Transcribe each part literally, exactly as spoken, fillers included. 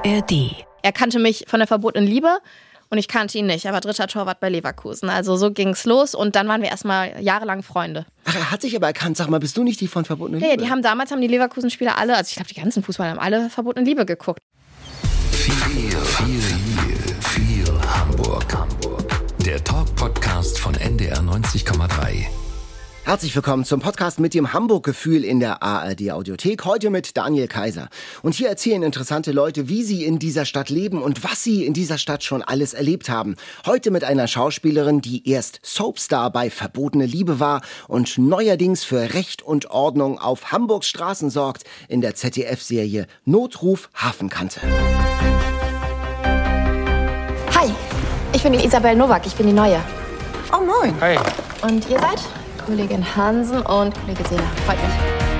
R D. Er kannte mich von der verbotenen Liebe und ich kannte ihn nicht. Er war dritter Torwart bei Leverkusen. Also so ging's los und dann waren wir erstmal jahrelang Freunde. Ach, er hat sich aber erkannt. Sag mal, bist du nicht die von verbotenen Ja, Liebe? die haben damals haben die Leverkusen-Spieler alle, also ich glaube die ganzen Fußballer haben alle verbotene Liebe geguckt. Viel, viel, viel, viel Hamburg. Hamburg. Der Talk-Podcast von N D R neunzig Komma drei. Herzlich willkommen zum Podcast mit dem Hamburg-Gefühl in der A R D-Audiothek. Heute mit Daniel Kaiser. Und hier erzählen interessante Leute, wie sie in dieser Stadt leben und was sie in dieser Stadt schon alles erlebt haben. Heute mit einer Schauspielerin, die erst Soapstar bei Verbotene Liebe war und neuerdings für Recht und Ordnung auf Hamburgs Straßen sorgt in der Z D F-Serie Notruf Hafenkante. Hi, ich bin die Isabel Nowak, ich bin die Neue. Oh, moin. Hi. Und ihr seid? Kollegin Hansen und Kollege Seeler. Freut mich.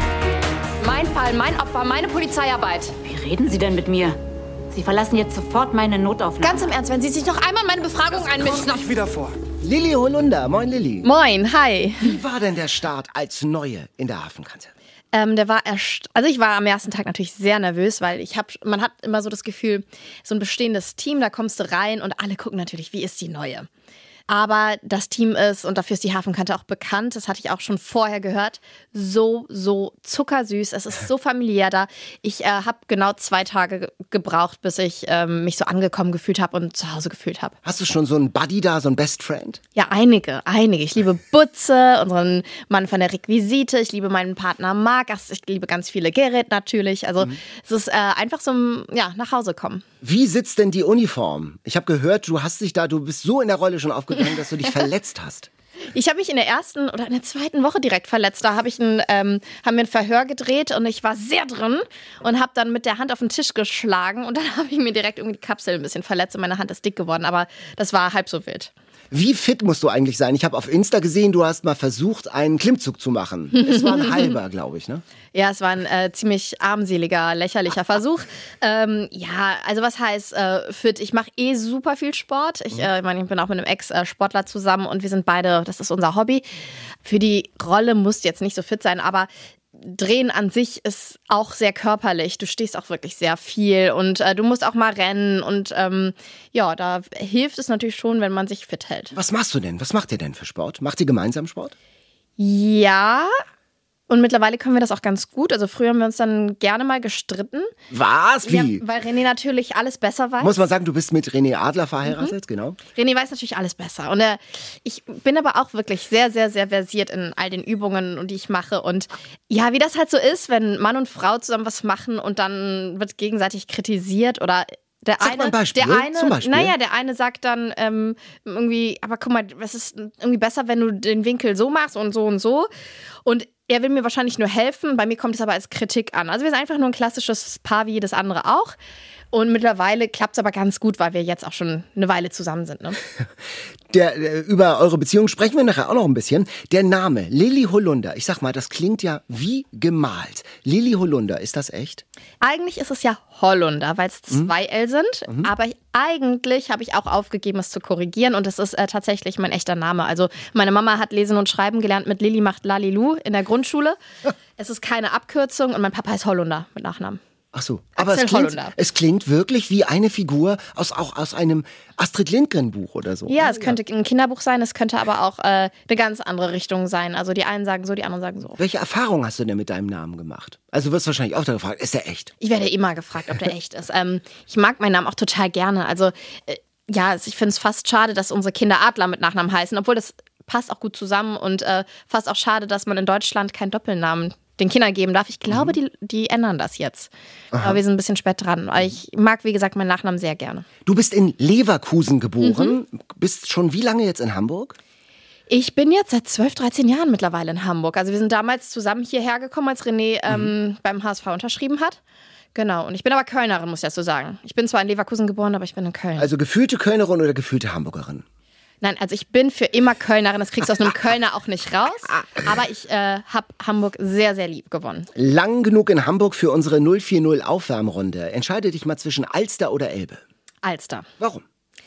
Mein Fall, mein Opfer, meine Polizeiarbeit. Wie reden Sie denn mit mir? Sie verlassen jetzt sofort meine Notaufnahme. Ganz im Ernst, wenn Sie sich noch einmal in meine Befragung einmischen. Kommt nicht wieder vor. Lilly Holunder. Moin, Lilly. Moin, hi. Wie war denn der Start als Neue in der Hafenkante? Ähm, der war erst, also ich war am ersten Tag natürlich sehr nervös, weil ich hab, man hat immer so das Gefühl, so ein bestehendes Team, da kommst du rein und alle gucken natürlich, wie ist die Neue. Aber das Team ist, und dafür ist die Hafenkante auch bekannt, das hatte ich auch schon vorher gehört, so, so zuckersüß. Es ist so familiär da. Ich äh, habe genau zwei Tage ge- gebraucht, bis ich ähm, mich so angekommen gefühlt habe und zu Hause gefühlt habe. Hast du schon so einen Buddy da, so einen Best Friend? Ja, einige, einige. Ich liebe Butze, unseren Mann von der Requisite. Ich liebe meinen Partner Marc. Ich liebe ganz viele Gerrit natürlich. Also mhm. es ist äh, einfach so ein, ja, nach Hause kommen. Wie sitzt denn die Uniform? Ich habe gehört, du hast dich da, du bist so in der Rolle schon aufgegangen, dass du dich verletzt hast. Ich habe mich in der ersten oder in der zweiten Woche direkt verletzt. Da hab ich ein, ähm, haben wir ein Verhör gedreht und ich war sehr drin und habe dann mit der Hand auf den Tisch geschlagen und dann habe ich mir direkt irgendwie die Kapsel ein bisschen verletzt und meine Hand ist dick geworden, aber das war halb so wild. Wie fit musst du eigentlich sein? Ich habe auf Insta gesehen, du hast mal versucht, einen Klimmzug zu machen. Es war ein halber, glaube ich, ne? Ja, es war ein äh, ziemlich armseliger, lächerlicher Versuch. ähm, ja, also was heißt äh, fit? Ich mache eh super viel Sport. Ich, äh, ich, mein, ich bin auch mit einem Ex-Sportler zusammen und wir sind beide, das ist unser Hobby. Für die Rolle musst du jetzt nicht so fit sein, aber Drehen an sich ist auch sehr körperlich. Du stehst auch wirklich sehr viel und äh, du musst auch mal rennen und ähm, ja, da hilft es natürlich schon, wenn man sich fit hält. Was machst du denn? Was macht ihr denn für Sport? Macht ihr gemeinsam Sport? Ja, und mittlerweile können wir das auch ganz gut. Also früher haben wir uns dann gerne mal gestritten. Was? Wie? Ja, weil René natürlich alles besser weiß. Muss man sagen, du bist mit René Adler verheiratet, mhm. genau. René weiß natürlich alles besser. Und äh, ich bin aber auch wirklich sehr, sehr, sehr versiert in all den Übungen, die ich mache. Und ja, wie das halt so ist, wenn Mann und Frau zusammen was machen und dann wird gegenseitig kritisiert oder der Sag eine, mal ein Beispiel, der eine, zum Beispiel. Naja, der eine sagt dann ähm, irgendwie, aber guck mal, es ist irgendwie besser, wenn du den Winkel so machst und so und so. Und er will mir wahrscheinlich nur helfen, bei mir kommt es aber als Kritik an. Also wir sind einfach nur ein klassisches Paar wie jedes andere auch. Und mittlerweile klappt es aber ganz gut, weil wir jetzt auch schon eine Weile zusammen sind. Ne? Der, der, über eure Beziehung sprechen wir nachher auch noch ein bisschen. Der Name Lilly Holunder, ich sag mal, das klingt ja wie gemalt. Lilly Holunder, ist das echt? Eigentlich ist es ja Hollunder, weil es zwei mhm. L sind. Mhm. Aber eigentlich habe ich auch aufgegeben, es zu korrigieren. Und es ist äh, tatsächlich mein echter Name. Also meine Mama hat Lesen und Schreiben gelernt mit Lilly macht Lalilu in der Grundschule. Es ist keine Abkürzung und mein Papa ist Hollunder mit Nachnamen. Ach so, aber es klingt, es klingt wirklich wie eine Figur aus, auch aus einem Astrid Lindgren-Buch oder so. Ja, es könnte ein Kinderbuch sein, es könnte aber auch äh, eine ganz andere Richtung sein. Also die einen sagen so, die anderen sagen so. Welche Erfahrung hast du denn mit deinem Namen gemacht? Also du wirst wahrscheinlich auch da gefragt, ist der echt? Ich werde immer gefragt, ob der echt ist. Ähm, ich mag meinen Namen auch total gerne. Also äh, ja, ich finde es fast schade, dass unsere Kinder Adler mit Nachnamen heißen, obwohl das passt auch gut zusammen und äh, fast auch schade, dass man in Deutschland keinen Doppelnamen den Kindern geben darf. Ich glaube, die, die ändern das jetzt. Aha. Aber wir sind ein bisschen spät dran. Ich mag, wie gesagt, meinen Nachnamen sehr gerne. Du bist in Leverkusen geboren. Mhm. Bist schon wie lange jetzt in Hamburg? Ich bin jetzt seit zwölf, dreizehn Jahren mittlerweile in Hamburg. Also wir sind damals zusammen hierher gekommen, als René ähm, mhm. beim H S V unterschrieben hat. Genau. Und ich bin aber Kölnerin, muss ich dazu sagen. Ich bin zwar in Leverkusen geboren, aber ich bin in Köln. Also gefühlte Kölnerin oder gefühlte Hamburgerin? Nein, also ich bin für immer Kölnerin, das kriegst du aus einem Kölner auch nicht raus. Aber ich äh, habe Hamburg sehr, sehr lieb gewonnen. Lang genug in Hamburg für unsere null vier null Aufwärmrunde. Entscheide dich mal zwischen Alster oder Elbe. Alster. Warum?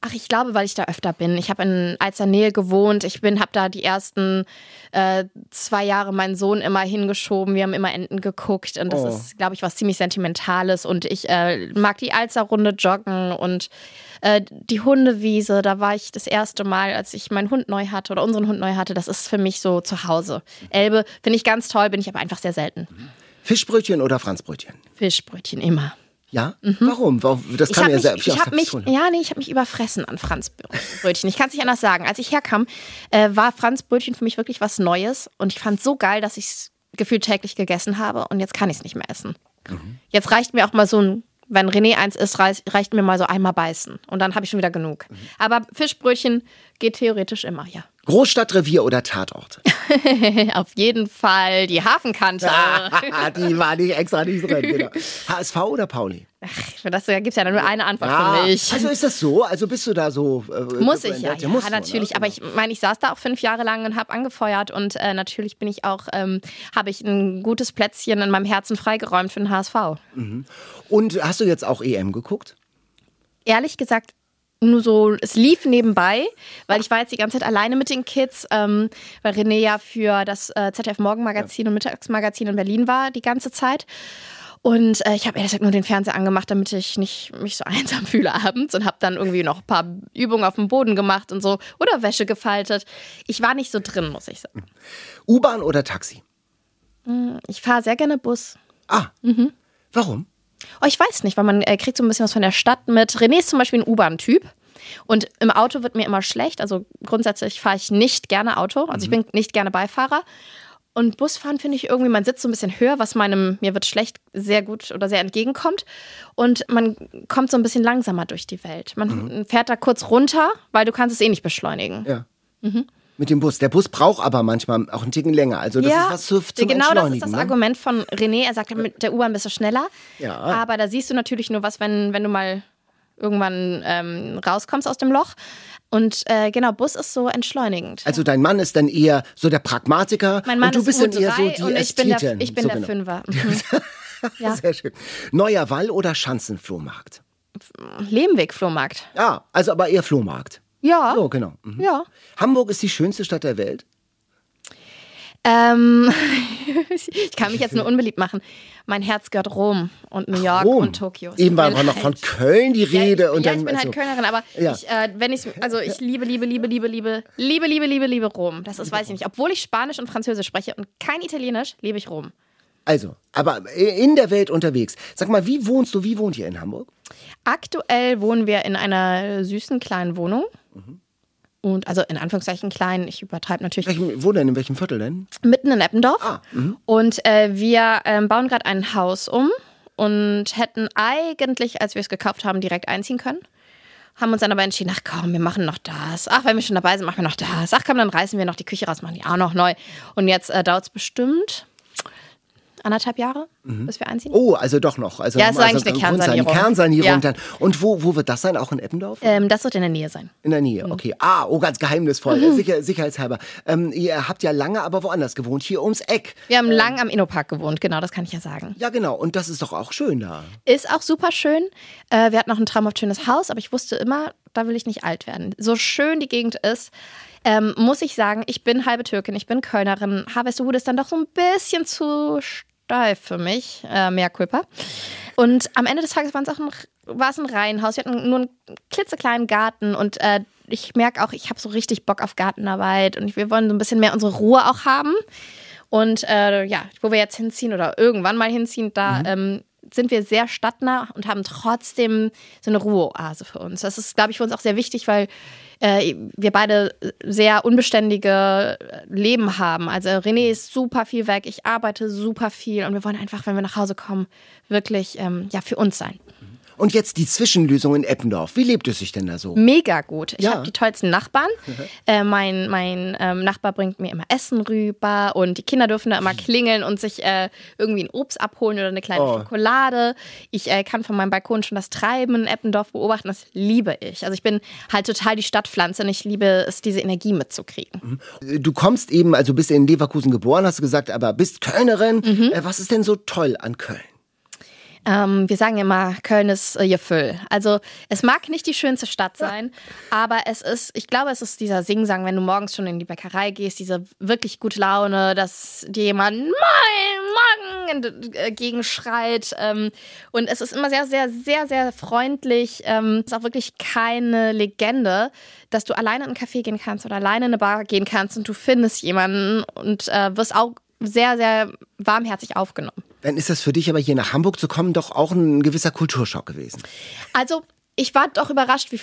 Ach, ich glaube, weil ich da öfter bin. Ich habe in Alzernähe gewohnt. Ich bin, habe da die ersten äh, zwei Jahre meinen Sohn immer hingeschoben. Wir haben immer Enten geguckt und das Oh. ist, glaube ich, was ziemlich Sentimentales. Und ich äh, mag die Alzerrunde joggen und äh, die Hundewiese. Da war ich das erste Mal, als ich meinen Hund neu hatte oder unseren Hund neu hatte. Das ist für mich so zu Hause. Elbe finde ich ganz toll, bin ich aber einfach sehr selten. Fischbrötchen oder Franzbrötchen? Fischbrötchen immer. Ja? Warum? Warum? Das Ich kann habe ja mich, selbst ich hab mich, ja, nee, ich hab mich überfressen an Franzbrötchen. Ich kann es nicht anders sagen. Als ich herkam, äh, war Franzbrötchen für mich wirklich was Neues. Und ich fand es so geil, dass ich es gefühlt täglich gegessen habe. Und jetzt kann ich es nicht mehr essen. Mhm. Jetzt reicht mir auch mal so ein, wenn René eins isst, reicht, reicht mir mal so einmal beißen. Und dann habe ich schon wieder genug. Mhm. Aber Fischbrötchen geht theoretisch immer, ja. Großstadtrevier oder Tatort? Auf jeden Fall die Hafenkante. Die war nicht extra nicht drin, genau. H S V oder Pauli? Ach, für das gibt es ja nur eine Antwort Ah, für mich. also ist das so? Also bist du da so... Äh, Muss ich ja, ja, musst du, natürlich. ne? Aber ich meine, ich saß da auch fünf Jahre lang und habe angefeuert und äh, natürlich bin ich auch, ähm, habe ich ein gutes Plätzchen in meinem Herzen freigeräumt für den H S V. Mhm. Und hast du jetzt auch E M geguckt? Ehrlich gesagt, nur so, es lief nebenbei, weil ich war jetzt die ganze Zeit alleine mit den Kids, ähm, weil René ja für das äh, Z D F Morgenmagazin ja. und Mittagsmagazin in Berlin war die ganze Zeit. Und äh, ich habe ehrlich gesagt nur den Fernseher angemacht, damit ich nicht mich so einsam fühle abends und habe dann irgendwie noch ein paar Übungen auf dem Boden gemacht und so oder Wäsche gefaltet. Ich war nicht so drin, muss ich sagen. U-Bahn oder Taxi? Ich fahre sehr gerne Bus. Ah, mhm. Warum? Oh, ich weiß nicht, weil man äh, kriegt so ein bisschen was von der Stadt mit. René ist zum Beispiel ein U-Bahn-Typ. Und im Auto wird mir immer schlecht. Also grundsätzlich fahre ich nicht gerne Auto. Also mhm. ich bin nicht gerne Beifahrer. Und Busfahren finde ich irgendwie, man sitzt so ein bisschen höher, was meinem, mir wird schlecht, sehr gut oder sehr entgegenkommt. Und man kommt so ein bisschen langsamer durch die Welt. Man mhm. fährt da kurz runter, weil du kannst es eh nicht beschleunigen. Ja. Mhm. Mit dem Bus. Der Bus braucht aber manchmal auch einen Ticken länger. Also das ja, ist was zu, zum genau, Entschleunigen. Genau, das ist das ne? Argument von René. Er sagt, mit der U-Bahn bist du schneller. Ja. Aber da siehst du natürlich nur was, wenn, wenn du mal irgendwann ähm, rauskommst aus dem Loch. Und äh, genau, Bus ist so entschleunigend. Also dein Mann ist dann eher so der Pragmatiker mein Mann und du ist bist dann eher so die und ich bin der, Ästhetin. ich bin so der genau. Fünfer. Mhm. Ja. Sehr schön. Neuer Wall oder Schanzenflohmarkt? Lebenweg-Flohmarkt. Ja, also aber eher Flohmarkt. Ja. So, genau. Mhm. Ja. Hamburg ist die schönste Stadt der Welt? Ähm, ich kann mich jetzt nur unbeliebt machen. Mein Herz gehört Rom und New York Rom. und Tokio. Eben war aber noch von Köln die Rede. Ja, und ja dann, ich bin also, halt Kölnerin, aber ja. ich, äh, wenn ich, also ich liebe, liebe, liebe, liebe, liebe, liebe, liebe, liebe, liebe Rom. Das ist, weiß ich nicht. Obwohl ich Spanisch und Französisch spreche und kein Italienisch, liebe ich Rom. Also, aber in der Welt unterwegs. Sag mal, wie wohnst du, wie wohnt ihr in Hamburg? Aktuell wohnen wir in einer süßen kleinen Wohnung. Mhm. Und also in Anführungszeichen klein, ich übertreibe natürlich. Welchem, wo denn, in welchem Viertel denn? Mitten in Eppendorf. Ah, mhm. Und äh, wir ähm, bauen gerade ein Haus um und hätten eigentlich, als wir es gekauft haben, direkt einziehen können. Haben uns dann aber entschieden, ach komm, wir machen noch das. Ach, wenn wir schon dabei sind, machen wir noch das. Ach komm, dann reißen wir noch die Küche raus, machen die auch noch neu. Und jetzt äh, dauert es bestimmt anderthalb Jahre, mhm. bis wir einziehen. Oh, also doch noch. Also ja, es ist also eigentlich eine Kernsanierung. Kernsanierung ja. dann. Und wo, wo wird das sein? Auch in Eppendorf? Ähm, das wird in der Nähe sein. In der Nähe, okay. Ah, oh, ganz geheimnisvoll, mhm. Sicher, sicherheitshalber. Ähm, ihr habt ja lange aber woanders gewohnt, hier ums Eck. Wir haben ähm, lang am Innopark gewohnt, genau, das kann ich ja sagen. Ja, genau. Und das ist doch auch schön da. Ist auch super schön. Äh, wir hatten noch ein traumhaft schönes Haus, aber ich wusste immer, da will ich nicht alt werden. So schön die Gegend ist, ähm, muss ich sagen, ich bin halbe Türkin, ich bin Kölnerin. Harvestehude ist dann doch so ein bisschen zu steif für mich, äh, mehr Culpa. Und am Ende des Tages war es auch ein, war es ein Reihenhaus. Wir hatten nur einen klitzekleinen Garten und äh, ich merke auch, ich habe so richtig Bock auf Gartenarbeit und wir wollen so ein bisschen mehr unsere Ruhe auch haben. Und äh, ja, wo wir jetzt hinziehen oder irgendwann mal hinziehen, da mhm. ähm, sind wir sehr stadtnah und haben trotzdem so eine Ruheoase für uns. Das ist, glaube ich, für uns auch sehr wichtig, weil äh, wir beide sehr unbeständige Leben haben. Also René ist super viel weg, ich arbeite super viel und wir wollen einfach, wenn wir nach Hause kommen, wirklich ähm, ja, für uns sein. Und jetzt die Zwischenlösung in Eppendorf. Wie lebt es sich denn da so? Mega gut. Ich ja. habe die tollsten Nachbarn. äh, mein mein ähm, Nachbar bringt mir immer Essen rüber und die Kinder dürfen da immer klingeln und sich äh, irgendwie ein Obst abholen oder eine kleine oh. Schokolade. Ich äh, kann von meinem Balkon schon das Treiben in Eppendorf beobachten. Das liebe ich. Also ich bin halt total die Stadtpflanze und ich liebe es, diese Energie mitzukriegen. Du kommst eben, also bist in Leverkusen geboren, hast du gesagt, aber bist Kölnerin. Mhm. Äh, was ist denn so toll an Köln? Ähm, wir sagen immer, Köln ist äh, Gefühl. Also es mag nicht die schönste Stadt sein, aber es ist, ich glaube, es ist dieser Singsang, wenn du morgens schon in die Bäckerei gehst, diese wirklich gute Laune, dass dir jemand Moin, Morgen entgegenschreit. Ähm, und es ist immer sehr, sehr, sehr, sehr freundlich. Ähm, es ist auch wirklich keine Legende, dass du alleine in einen Café gehen kannst oder alleine in eine Bar gehen kannst und du findest jemanden und äh, wirst auch sehr, sehr warmherzig aufgenommen. Dann ist das für dich aber hier nach Hamburg zu kommen doch auch ein gewisser Kulturschock gewesen. Also ich war doch überrascht, wie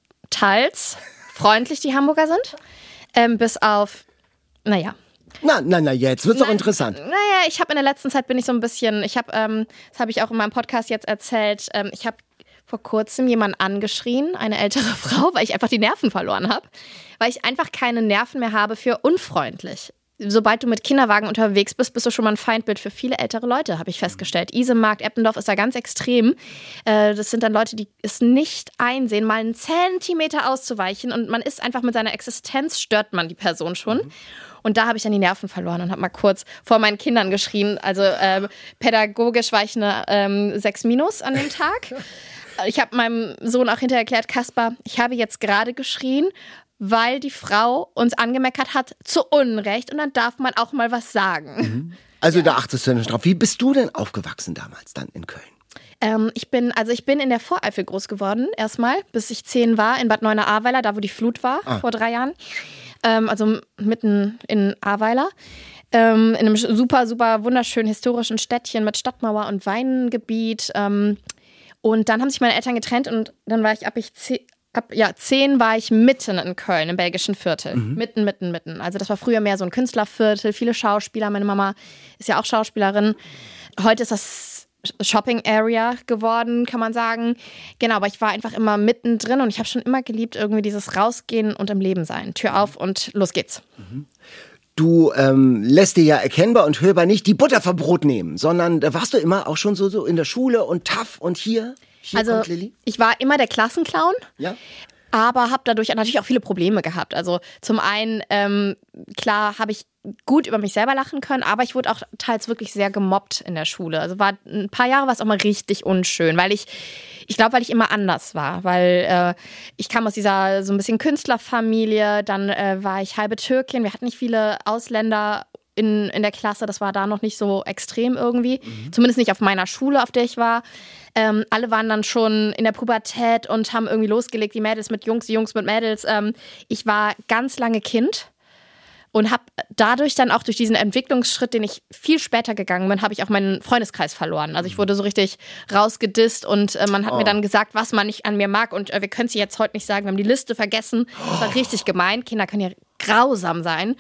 teils freundlich die Hamburger sind. Ähm, bis auf, naja. Na, na, na, jetzt wird's doch interessant. Naja, ich habe in der letzten Zeit bin ich so ein bisschen, ich habe, ähm, das habe ich auch in meinem Podcast jetzt erzählt, ähm, ich habe vor kurzem jemanden angeschrien, eine ältere Frau, weil ich einfach die Nerven verloren habe. Weil ich einfach keine Nerven mehr habe für unfreundlich. Sobald du mit Kinderwagen unterwegs bist, bist du schon mal ein Feindbild für viele ältere Leute, habe ich festgestellt. Isemarkt, Eppendorf ist da ganz extrem. Äh, das sind dann Leute, die es nicht einsehen, mal einen Zentimeter auszuweichen und man ist einfach mit seiner Existenz, stört man die Person schon. Mhm. Und da habe ich dann die Nerven verloren und habe mal kurz vor meinen Kindern geschrien. Also äh, pädagogisch war ich eine ähm, sechs minus an dem Tag. Ich habe meinem Sohn auch hinterher erklärt, Kaspar, ich habe jetzt gerade geschrien, weil die Frau uns angemeckert hat, zu Unrecht. Und dann darf man auch mal was sagen. Mhm. Also ja. Da achtest du nicht drauf. Wie bist du denn aufgewachsen damals dann in Köln? Ähm, ich bin, also ich bin in der Voreifel groß geworden, erstmal, bis ich zehn war, in Bad Neuenahr-Ahrweiler, da wo die Flut war, ah. vor drei Jahren. Ähm, also mitten in Ahrweiler. Ähm, in einem super, super wunderschönen historischen Städtchen mit Stadtmauer und Weingebiet. Ähm, und dann haben sich meine Eltern getrennt und dann war ich ab ich zehn. Ab ja, zehn war ich mitten in Köln, im belgischen Viertel. Mhm. Mitten, mitten, mitten. Also das war früher mehr so ein Künstlerviertel, viele Schauspieler. Meine Mama ist ja auch Schauspielerin. Heute ist das Shopping Area geworden, kann man sagen. Genau, aber ich war einfach immer mittendrin und ich habe schon immer geliebt, irgendwie dieses Rausgehen und im Leben sein. Tür auf und los geht's. Mhm. Du ähm, lässt dir ja erkennbar und hörbar nicht die Butter vom Brot nehmen, sondern da warst du immer auch schon so, so in der Schule und tough und hier... Hier also ich war immer der Klassenclown, ja. aber habe dadurch natürlich auch viele Probleme gehabt. Also zum einen, ähm, klar, habe ich gut über mich selber lachen können, aber ich wurde auch teils wirklich sehr gemobbt in der Schule. Also war ein paar Jahre war es auch mal richtig unschön, weil ich, ich glaube, weil ich immer anders war, weil äh, ich kam aus dieser so ein bisschen Künstlerfamilie, dann äh, war ich halbe Türkin, wir hatten nicht viele Ausländer in, in der Klasse, das war da noch nicht so extrem irgendwie, mhm. zumindest nicht auf meiner Schule, auf der ich war. Ähm, alle waren dann schon in der Pubertät und haben irgendwie losgelegt, die Mädels mit Jungs, die Jungs mit Mädels. Ähm, ich war ganz lange Kind und habe dadurch dann auch durch diesen Entwicklungsschritt, den ich viel später gegangen bin, habe ich auch meinen Freundeskreis verloren. Also ich wurde so richtig rausgedisst und äh, man hat oh. mir dann gesagt, was man nicht an mir mag und äh, wir können es jetzt heute nicht sagen, wir haben die Liste vergessen. Das war richtig gemein. Kinder können ja grausam sein.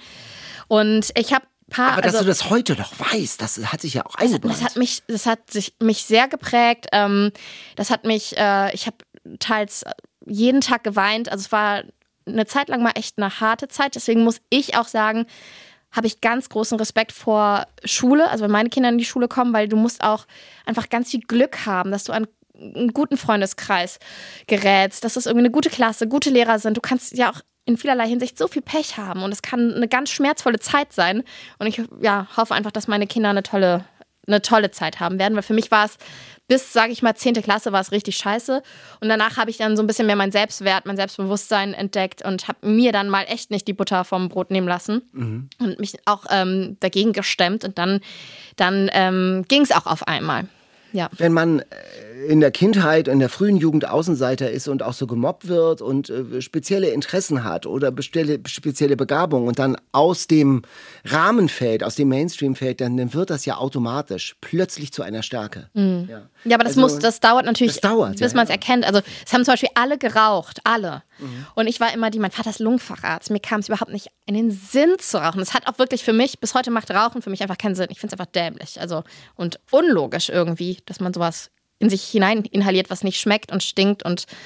Und ich habe Paar, aber dass also, du das heute noch weißt, das hat sich ja auch eingebrannt. Das hat mich, das hat sich mich sehr geprägt. Ähm, das hat mich, äh, ich habe teils jeden Tag geweint. Also es war eine Zeit lang mal echt eine harte Zeit. Deswegen muss ich auch sagen, habe ich ganz großen Respekt vor Schule. Also wenn meine Kinder in die Schule kommen, weil du musst auch einfach ganz viel Glück haben, dass du an einen guten Freundeskreis gerätst, dass es irgendwie eine gute Klasse, gute Lehrer sind. Du kannst ja auch in vielerlei Hinsicht so viel Pech haben und es kann eine ganz schmerzvolle Zeit sein und ich ja, hoffe einfach, dass meine Kinder eine tolle, eine tolle Zeit haben werden, weil für mich war es bis, sage ich mal, zehnte Klasse war es richtig scheiße und danach habe ich dann so ein bisschen mehr meinen Selbstwert, mein Selbstbewusstsein entdeckt und habe mir dann mal echt nicht die Butter vom Brot nehmen lassen mhm. und mich auch ähm, dagegen gestemmt und dann, dann ähm, ging es auch auf einmal. Ja. Wenn man in der Kindheit, in der frühen Jugend Außenseiter ist und auch so gemobbt wird und äh, spezielle Interessen hat oder spezielle, spezielle Begabung und dann aus dem Rahmen fällt, aus dem Mainstream fällt, dann, dann wird das ja automatisch plötzlich zu einer Stärke. Mhm. Ja. ja, aber das also, muss, das dauert natürlich, das dauert, bis ja, man es ja. erkennt. Also es haben zum Beispiel alle geraucht, alle. Mhm. Und ich war immer die, mein Vater ist Lungenfacharzt, mir kam es überhaupt nicht in den Sinn zu rauchen. Es hat auch wirklich für mich, bis heute macht Rauchen für mich einfach keinen Sinn. Ich finde es einfach dämlich, also und unlogisch irgendwie, dass man sowas in sich hinein inhaliert, was nicht schmeckt und stinkt und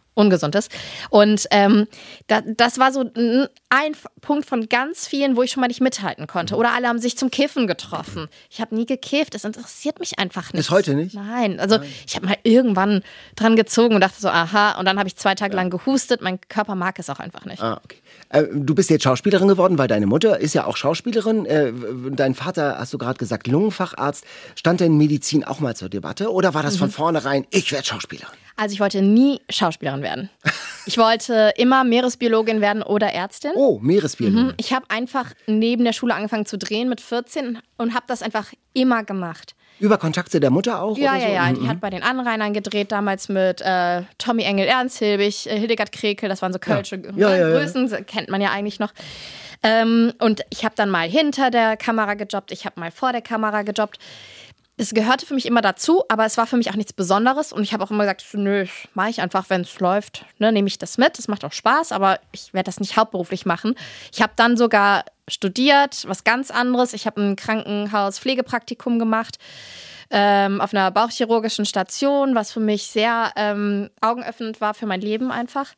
ungesund ist. Und ähm, da, das war so ein Punkt von ganz vielen, wo ich schon mal nicht mithalten konnte. Oder alle haben sich zum Kiffen getroffen. Ich habe nie gekifft, es interessiert mich einfach nicht. Bis heute nicht? Nein, also Nein. ich habe mal irgendwann dran gezogen und dachte so, aha, und dann habe ich zwei Tage ja. lang gehustet, mein Körper mag es auch einfach nicht. Ah, okay. Äh, du bist jetzt Schauspielerin geworden, weil deine Mutter ist ja auch Schauspielerin. Äh, dein Vater, hast du gerade gesagt, Lungenfacharzt. Stand denn Medizin auch mal zur Debatte? Oder war das mhm. von vornherein, ich werde Schauspielerin? Also ich wollte nie Schauspielerin werden. Ich wollte immer Meeresbiologin werden oder Ärztin. Oh, Meeresbiologin. Mhm. Ich habe einfach neben der Schule angefangen zu drehen mit vierzehn und habe das einfach immer gemacht. Über Kontakte der Mutter auch? Ja, oder ja, so? ja. Mhm. Die hat bei den Anrainern gedreht, damals mit äh, Tommy Engel, Ernst Hilbig, äh, Hildegard Krekel. Das waren so kölsche ja. Ja, ja, ja, Größen, ja. kennt man ja eigentlich noch. Ähm, und ich habe dann mal hinter der Kamera gejobbt, ich habe mal vor der Kamera gejobbt. Es gehörte für mich immer dazu, aber es war für mich auch nichts Besonderes. Und ich habe auch immer gesagt, nö, mache ich einfach, wenn es läuft, ne, nehme ich das mit. Es macht auch Spaß, aber ich werde das nicht hauptberuflich machen. Ich habe dann sogar studiert, was ganz anderes. Ich habe ein Krankenhaus-Pflegepraktikum gemacht ähm, auf einer bauchchirurgischen Station, was für mich sehr ähm, augenöffnend war für mein Leben einfach.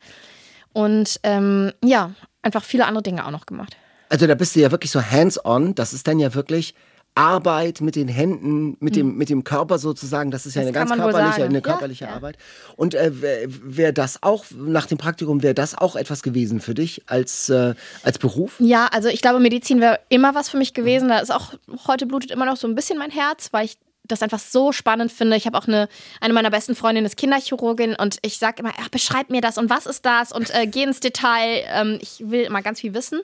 Und ähm, ja, einfach viele andere Dinge auch noch gemacht. Also da bist du ja wirklich so hands-on. Das ist dann ja wirklich Arbeit mit den Händen, mit dem, mit dem Körper sozusagen, das ist ja das eine ganz körperliche, eine körperliche ja, Arbeit. Ja. Und äh, wäre wär das auch, nach dem Praktikum, wäre das auch etwas gewesen für dich als, äh, als Beruf? Ja, also ich glaube, Medizin wäre immer was für mich gewesen. Da ist auch, heute blutet immer noch so ein bisschen mein Herz, weil ich das einfach so spannend finde. Ich habe auch eine, eine meiner besten Freundinnen ist Kinderchirurgin und ich sage immer, ach, beschreib mir das und was ist das und äh, geh ins Detail. Ähm, ich will immer ganz viel wissen.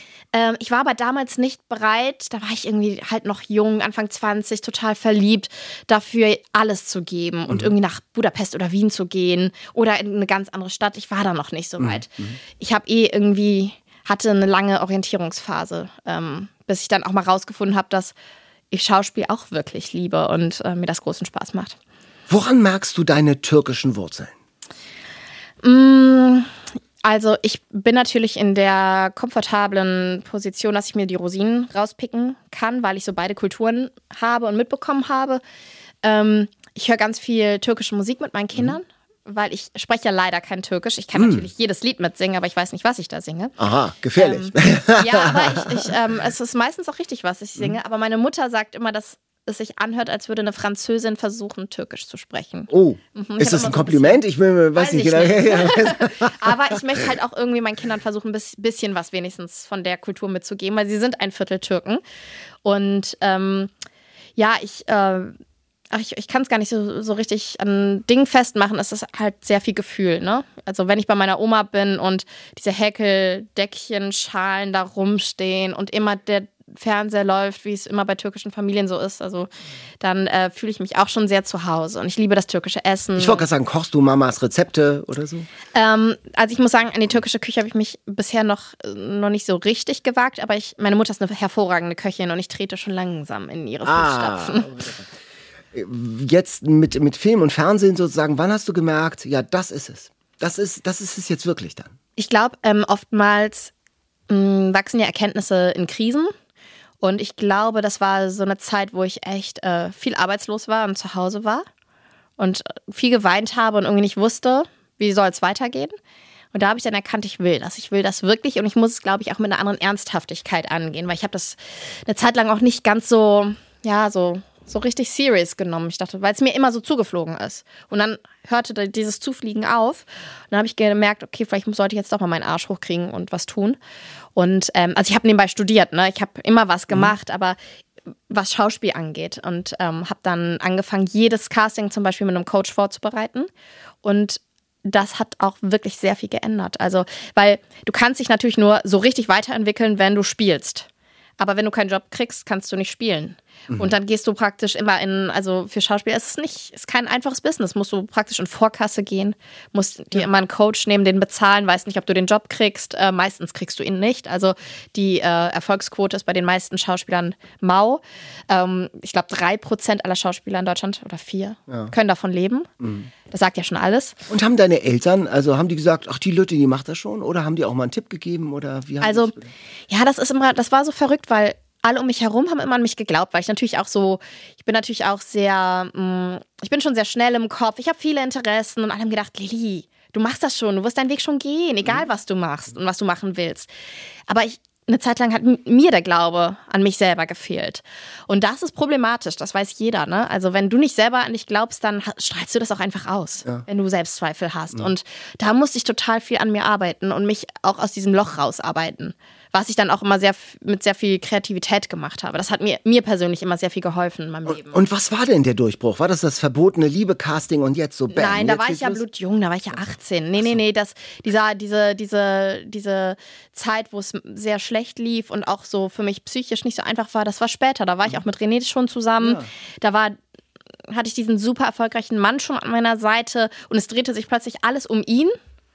Ich war aber damals nicht bereit, da war ich irgendwie halt noch jung, Anfang zwanzig, total verliebt, dafür alles zu geben und mhm. irgendwie nach Budapest oder Wien zu gehen oder in eine ganz andere Stadt. Ich war da noch nicht so weit. Mhm. Ich habe eh irgendwie, hatte eine lange Orientierungsphase, ähm, bis ich dann auch mal rausgefunden habe, dass ich Schauspiel auch wirklich liebe und äh, mir das großen Spaß macht. Woran merkst du deine türkischen Wurzeln? Mmh. Also ich bin natürlich in der komfortablen Position, dass ich mir die Rosinen rauspicken kann, weil ich so beide Kulturen habe und mitbekommen habe. Ähm, ich höre ganz viel türkische Musik mit meinen Kindern, mhm. weil ich spreche ja leider kein Türkisch. Ich kann mhm. natürlich jedes Lied mitsingen, aber ich weiß nicht, was ich da singe. Aha, gefährlich. Ähm, ja, aber ich, ich, ähm, es ist meistens auch richtig, was ich singe. Mhm. Aber meine Mutter sagt immer, dass es sich anhört, als würde eine Französin versuchen, Türkisch zu sprechen. Oh, mhm, ist das ein Kompliment? So ein ich will, weiß, weiß nicht genau. Nicht. Aber ich möchte halt auch irgendwie meinen Kindern versuchen, ein bisschen was wenigstens von der Kultur mitzugeben, weil sie sind ein Viertel Türken. Und ähm, ja, ich, äh, ich, ich kann es gar nicht so, so richtig an Dingen festmachen. Es ist halt sehr viel Gefühl, ne? Also wenn ich bei meiner Oma bin und diese Häkeldeckchen, Schalen da rumstehen und immer der Fernseher läuft, wie es immer bei türkischen Familien so ist, also dann äh, fühle ich mich auch schon sehr zu Hause und ich liebe das türkische Essen. Ich wollte gerade sagen, kochst du Mamas Rezepte oder so? Ähm, also ich muss sagen, an die türkische Küche habe ich mich bisher noch, noch nicht so richtig gewagt, aber ich, meine Mutter ist eine hervorragende Köchin und ich trete schon langsam in ihre Fußstapfen. Ah, jetzt mit, mit Film und Fernsehen sozusagen, wann hast du gemerkt, ja, das ist es. Das ist, das ist es jetzt wirklich dann? Ich glaube, ähm, oftmals mh, wachsen ja Erkenntnisse in Krisen. Und ich glaube, das war so eine Zeit, wo ich echt äh, viel arbeitslos war und zu Hause war und viel geweint habe und irgendwie nicht wusste, wie soll es weitergehen. Und da habe ich dann erkannt, ich will das. Ich will das wirklich und ich muss es, glaube ich, auch mit einer anderen Ernsthaftigkeit angehen, weil ich habe das eine Zeit lang auch nicht ganz so, ja, so, so richtig serious genommen. Ich dachte, weil es mir immer so zugeflogen ist. Und dann hörte dieses Zufliegen auf. Und dann habe ich gemerkt, okay, vielleicht sollte ich jetzt doch mal meinen Arsch hochkriegen und was tun. Und ähm, also ich habe nebenbei studiert, ne? Ich habe immer was gemacht, mhm. aber was Schauspiel angeht. Und ähm, habe dann angefangen, jedes Casting zum Beispiel mit einem Coach vorzubereiten. Und das hat auch wirklich sehr viel geändert. Also, weil du kannst dich natürlich nur so richtig weiterentwickeln, wenn du spielst. Aber wenn du keinen Job kriegst, kannst du nicht spielen. Mhm. Und dann gehst du praktisch immer in, also für Schauspieler ist es nicht, ist kein einfaches Business. Musst du praktisch in Vorkasse gehen, musst dir immer einen Coach nehmen, den bezahlen, weißt nicht, ob du den Job kriegst. Äh, meistens kriegst du ihn nicht. Also die äh, Erfolgsquote ist bei den meisten Schauspielern mau. Ähm, ich glaube, drei Prozent aller Schauspieler in Deutschland oder vier ja. können davon leben. Mhm. Das sagt ja schon alles. Und haben deine Eltern, also haben die gesagt, ach, die Lütte, die macht das schon? Oder haben die auch mal einen Tipp gegeben? Oder wie haben also, ja, das ist immer, das war so verrückt, weil alle um mich herum haben immer an mich geglaubt, weil ich natürlich auch so, ich bin natürlich auch sehr, mh, ich bin schon sehr schnell im Kopf, ich habe viele Interessen und alle haben gedacht, Lilly, du machst das schon, du wirst deinen Weg schon gehen, egal was du machst und was du machen willst. Aber ich, eine Zeit lang hat mir der Glaube an mich selber gefehlt. Und das ist problematisch, das weiß jeder, ne? Also wenn du nicht selber an dich glaubst, dann strahlst du das auch einfach aus, ja. wenn du Selbstzweifel hast. Mhm. Und da musste ich total viel an mir arbeiten und mich auch aus diesem Loch rausarbeiten. Was ich dann auch immer sehr mit sehr viel Kreativität gemacht habe. Das hat mir, mir persönlich immer sehr viel geholfen in meinem Leben. Und was war denn der Durchbruch? War das das verbotene Liebe-Casting und jetzt so bam? Nein, da jetzt war ich ja blutjung, da war ich ja achtzehn. Nee, nee, nee, das, dieser, diese, diese, diese Zeit, wo es sehr schlecht lief und auch so für mich psychisch nicht so einfach war, das war später. Da war ich auch mit René schon zusammen. Ja. Da war hatte ich diesen super erfolgreichen Mann schon an meiner Seite und es drehte sich plötzlich alles um ihn.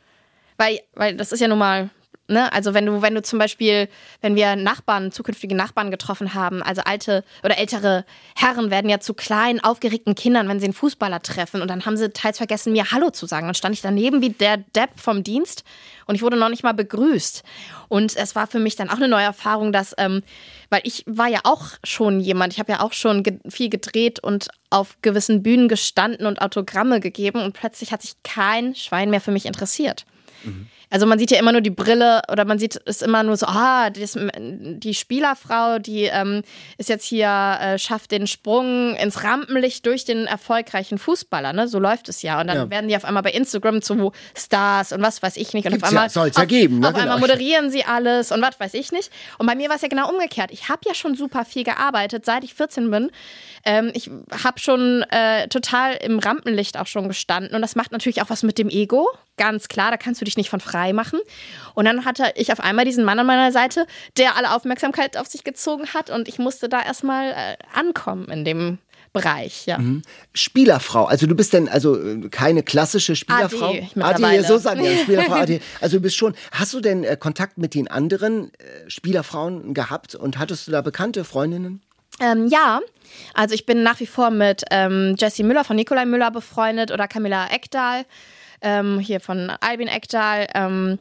Weil, weil das ist ja nun mal... Ne? Also wenn du, wenn du zum Beispiel, wenn wir Nachbarn, zukünftige Nachbarn getroffen haben, also alte oder ältere Herren werden ja zu kleinen, aufgeregten Kindern, wenn sie einen Fußballer treffen und dann haben sie teils vergessen, mir Hallo zu sagen. Dann stand ich daneben wie der Depp vom Dienst und ich wurde noch nicht mal begrüßt. Und es war für mich dann auch eine neue Erfahrung, dass, ähm, weil ich war ja auch schon jemand, ich habe ja auch schon ge- viel gedreht und auf gewissen Bühnen gestanden und Autogramme gegeben und plötzlich hat sich kein Schwein mehr für mich interessiert. Mhm. Also man sieht ja immer nur die Brille oder man sieht es immer nur so, ah, das, die Spielerfrau, die ähm, ist jetzt hier, äh, schafft den Sprung ins Rampenlicht durch den erfolgreichen Fußballer, ne? So läuft es ja. Und dann ja. werden die auf einmal bei Instagram zu Stars und was weiß ich nicht. Und Gibt's auf einmal, ja, soll's ja geben, ne? auf einmal genau. moderieren sie alles und was weiß ich nicht. Und bei mir war es ja genau umgekehrt. Ich habe ja schon super viel gearbeitet, seit ich vierzehn bin. Ähm, ich habe schon äh, total im Rampenlicht auch schon gestanden. Und das macht natürlich auch was mit dem Ego. Ganz klar, da kannst du dich nicht von frei machen. Und dann hatte ich auf einmal diesen Mann an meiner Seite, der alle Aufmerksamkeit auf sich gezogen hat. Und ich musste da erstmal äh, ankommen in dem Bereich, ja. Mhm. Spielerfrau, also du bist denn also keine klassische Spielerfrau? A D mittlerweile. A D, so sagen wir, Spielerfrau A D. Also du bist schon, hast du denn äh, Kontakt mit den anderen äh, Spielerfrauen gehabt und hattest du da bekannte Freundinnen? Ähm, ja, also ich bin nach wie vor mit ähm, Jessie Müller von Nikolai Müller befreundet oder Camilla Ekdahl. Ähm, hier von Albin Ekdahl. Ähm,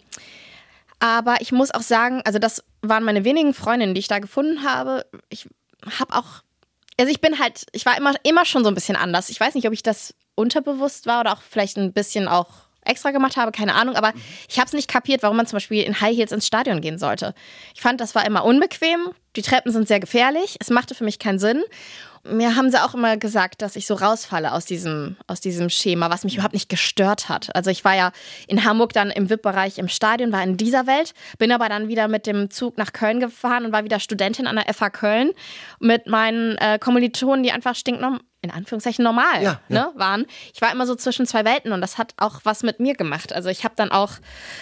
aber ich muss auch sagen, also das waren meine wenigen Freundinnen, die ich da gefunden habe. Ich habe auch, also ich bin halt, ich war immer, immer schon so ein bisschen anders. Ich weiß nicht, ob ich das unterbewusst war oder auch vielleicht ein bisschen auch extra gemacht habe, keine Ahnung, aber ich habe es nicht kapiert, warum man zum Beispiel in High Heels ins Stadion gehen sollte. Ich fand, das war immer unbequem, die Treppen sind sehr gefährlich, es machte für mich keinen Sinn. Mir haben sie auch immer gesagt, dass ich so rausfalle aus diesem, aus diesem Schema, was mich überhaupt nicht gestört hat. Also ich war ja in Hamburg dann im V I P-Bereich im Stadion, war in dieser Welt, bin aber dann wieder mit dem Zug nach Köln gefahren und war wieder Studentin an der F H Köln mit meinen äh, Kommilitonen, die einfach stinknormal, in Anführungszeichen normal ja, ja. Ne, waren. Ich war immer so zwischen zwei Welten und das hat auch was mit mir gemacht. Also ich habe dann auch...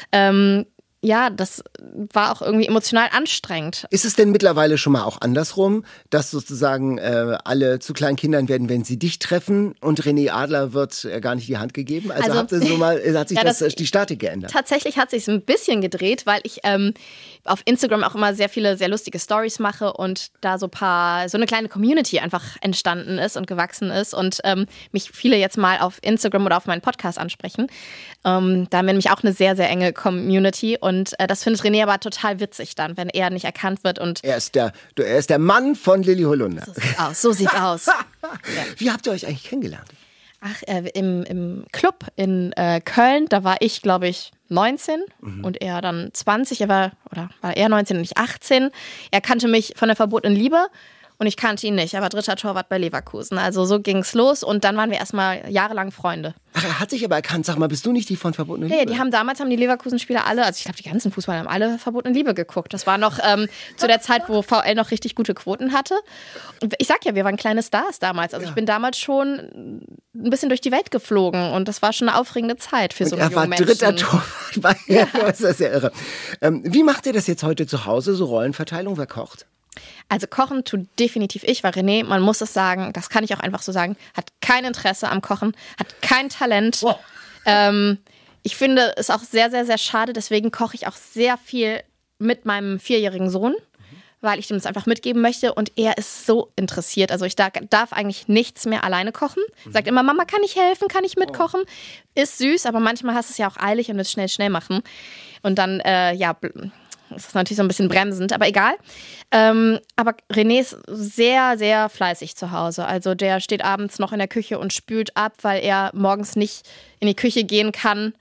Ähm, Ja, das war auch irgendwie emotional anstrengend. Ist es denn mittlerweile schon mal auch andersrum, dass sozusagen äh, alle zu kleinen Kindern werden, wenn sie dich treffen und René Adler wird äh, gar nicht die Hand gegeben? Also, also habt ihr so mal, hat sich ja, das, das, die Statik geändert? Tatsächlich hat sich es ein bisschen gedreht, weil ich ähm, auf Instagram auch immer sehr viele sehr lustige Stories mache und da so paar so eine kleine Community einfach entstanden ist und gewachsen ist und ähm, mich viele jetzt mal auf Instagram oder auf meinen Podcast ansprechen. Ähm, da haben wir nämlich auch eine sehr, sehr enge Community und äh, das findet René aber total witzig dann, wenn er nicht erkannt wird. Und er ist der, er ist der Mann von Lilly Holunder. So sieht's aus, so sieht's aus. Ja. Wie habt ihr euch eigentlich kennengelernt? Ach, äh, im, im Club in äh, Köln, da war ich, glaube ich, neunzehn mhm. und er dann zwanzig. Er war, oder war er neunzehn und ich achtzehn. Er kannte mich von der verbotenen Liebe. Und ich kannte ihn nicht. Er war dritter Torwart bei Leverkusen. Also so ging's los und dann waren wir erstmal jahrelang Freunde. Ach, er hat sich aber erkannt. Sag mal, bist du nicht die von verbotenen Liebe? Nee, die haben damals haben die Leverkusen-Spieler alle, also ich glaube, die ganzen Fußballer haben alle verbotene Liebe geguckt. Das war noch ähm, zu der Zeit, wo V L noch richtig gute Quoten hatte. Ich sag ja, wir waren kleine Stars damals. Also ja. Ich bin damals schon ein bisschen durch die Welt geflogen und das war schon eine aufregende Zeit für und so einen jungen Menschen. Er war dritter Torwart. Ja. Das ist ja irre. Ähm, wie macht ihr das jetzt heute zu Hause, so Rollenverteilung? Wer kocht? Also kochen tut definitiv ich, weil René, man muss es sagen, das kann ich auch einfach so sagen, hat kein Interesse am Kochen, hat kein Talent. Oh. Ähm, ich finde es auch sehr, sehr, sehr schade, deswegen koche ich auch sehr viel mit meinem vierjährigen Sohn, mhm. weil ich ihm das einfach mitgeben möchte und er ist so interessiert. Also ich darf, darf eigentlich nichts mehr alleine kochen. Mhm. Sagt immer, Mama, kann ich helfen, kann ich mitkochen? Oh. Ist süß, aber manchmal hast du es ja auch eilig und willst schnell, schnell machen. Und dann, äh, ja... Das ist natürlich so ein bisschen bremsend, aber egal. Ähm, aber René ist sehr, sehr fleißig zu Hause. Also der steht abends noch in der Küche und spült ab, weil er morgens nicht in die Küche gehen kann,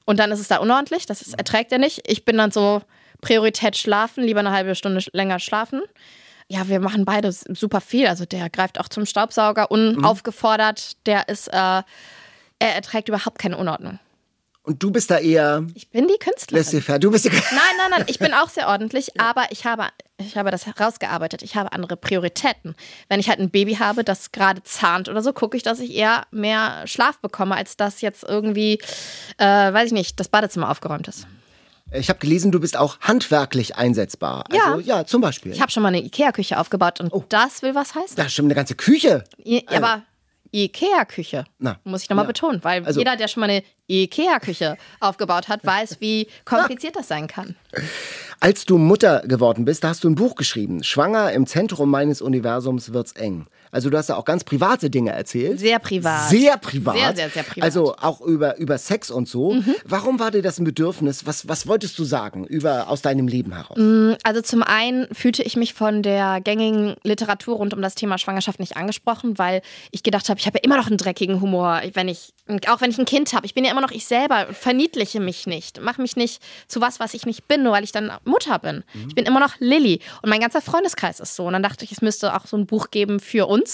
Und dann ist es da unordentlich, das ist, erträgt er nicht. Ich bin dann so, Priorität schlafen, lieber eine halbe Stunde länger schlafen. Ja, wir machen beide super viel. Also der greift auch zum Staubsauger unaufgefordert. Der ist, äh, er erträgt überhaupt keine Unordnung. Und du bist da eher... Ich bin die Künstlerin. Laissez-faire. Du bist die Nein, nein, nein. Ich bin auch sehr ordentlich, ja. aber ich habe, ich habe das herausgearbeitet. Ich habe andere Prioritäten. Wenn ich halt ein Baby habe, das gerade zahnt oder so, gucke ich, dass ich eher mehr Schlaf bekomme, als dass jetzt irgendwie, äh, weiß ich nicht, das Badezimmer aufgeräumt ist. Ich habe gelesen, du bist auch handwerklich einsetzbar. Also, ja. ja, zum Beispiel. Ich habe schon mal eine Ikea-Küche aufgebaut und oh. das will was heißen. Ja, stimmt, eine ganze Küche. Ja, also. Aber Ikea-Küche, Na, muss ich nochmal ja. betonen, weil also. jeder, der schon mal eine Ikea-Küche aufgebaut hat, weiß, wie kompliziert das sein kann. Als du Mutter geworden bist, da hast du ein Buch geschrieben. Schwanger im Zentrum meines Universums wird's eng. Also du hast da auch ganz private Dinge erzählt. Sehr privat. Sehr privat. Sehr, sehr, sehr privat. Also auch über, über Sex und so. Mhm. Warum war dir das ein Bedürfnis? Was, was wolltest du sagen über, aus deinem Leben heraus? Also zum einen fühlte ich mich von der gängigen Literatur rund um das Thema Schwangerschaft nicht angesprochen, weil ich gedacht habe, ich habe ja immer noch einen dreckigen Humor, wenn ich, auch wenn ich ein Kind habe. Ich bin ja immer noch ich selber, verniedliche mich nicht, mache mich nicht zu was, was ich nicht bin, nur weil ich dann Mutter bin. Mhm. Ich bin immer noch Lilly und mein ganzer Freundeskreis ist so. Und dann dachte ich, es müsste auch so ein Buch geben für uns.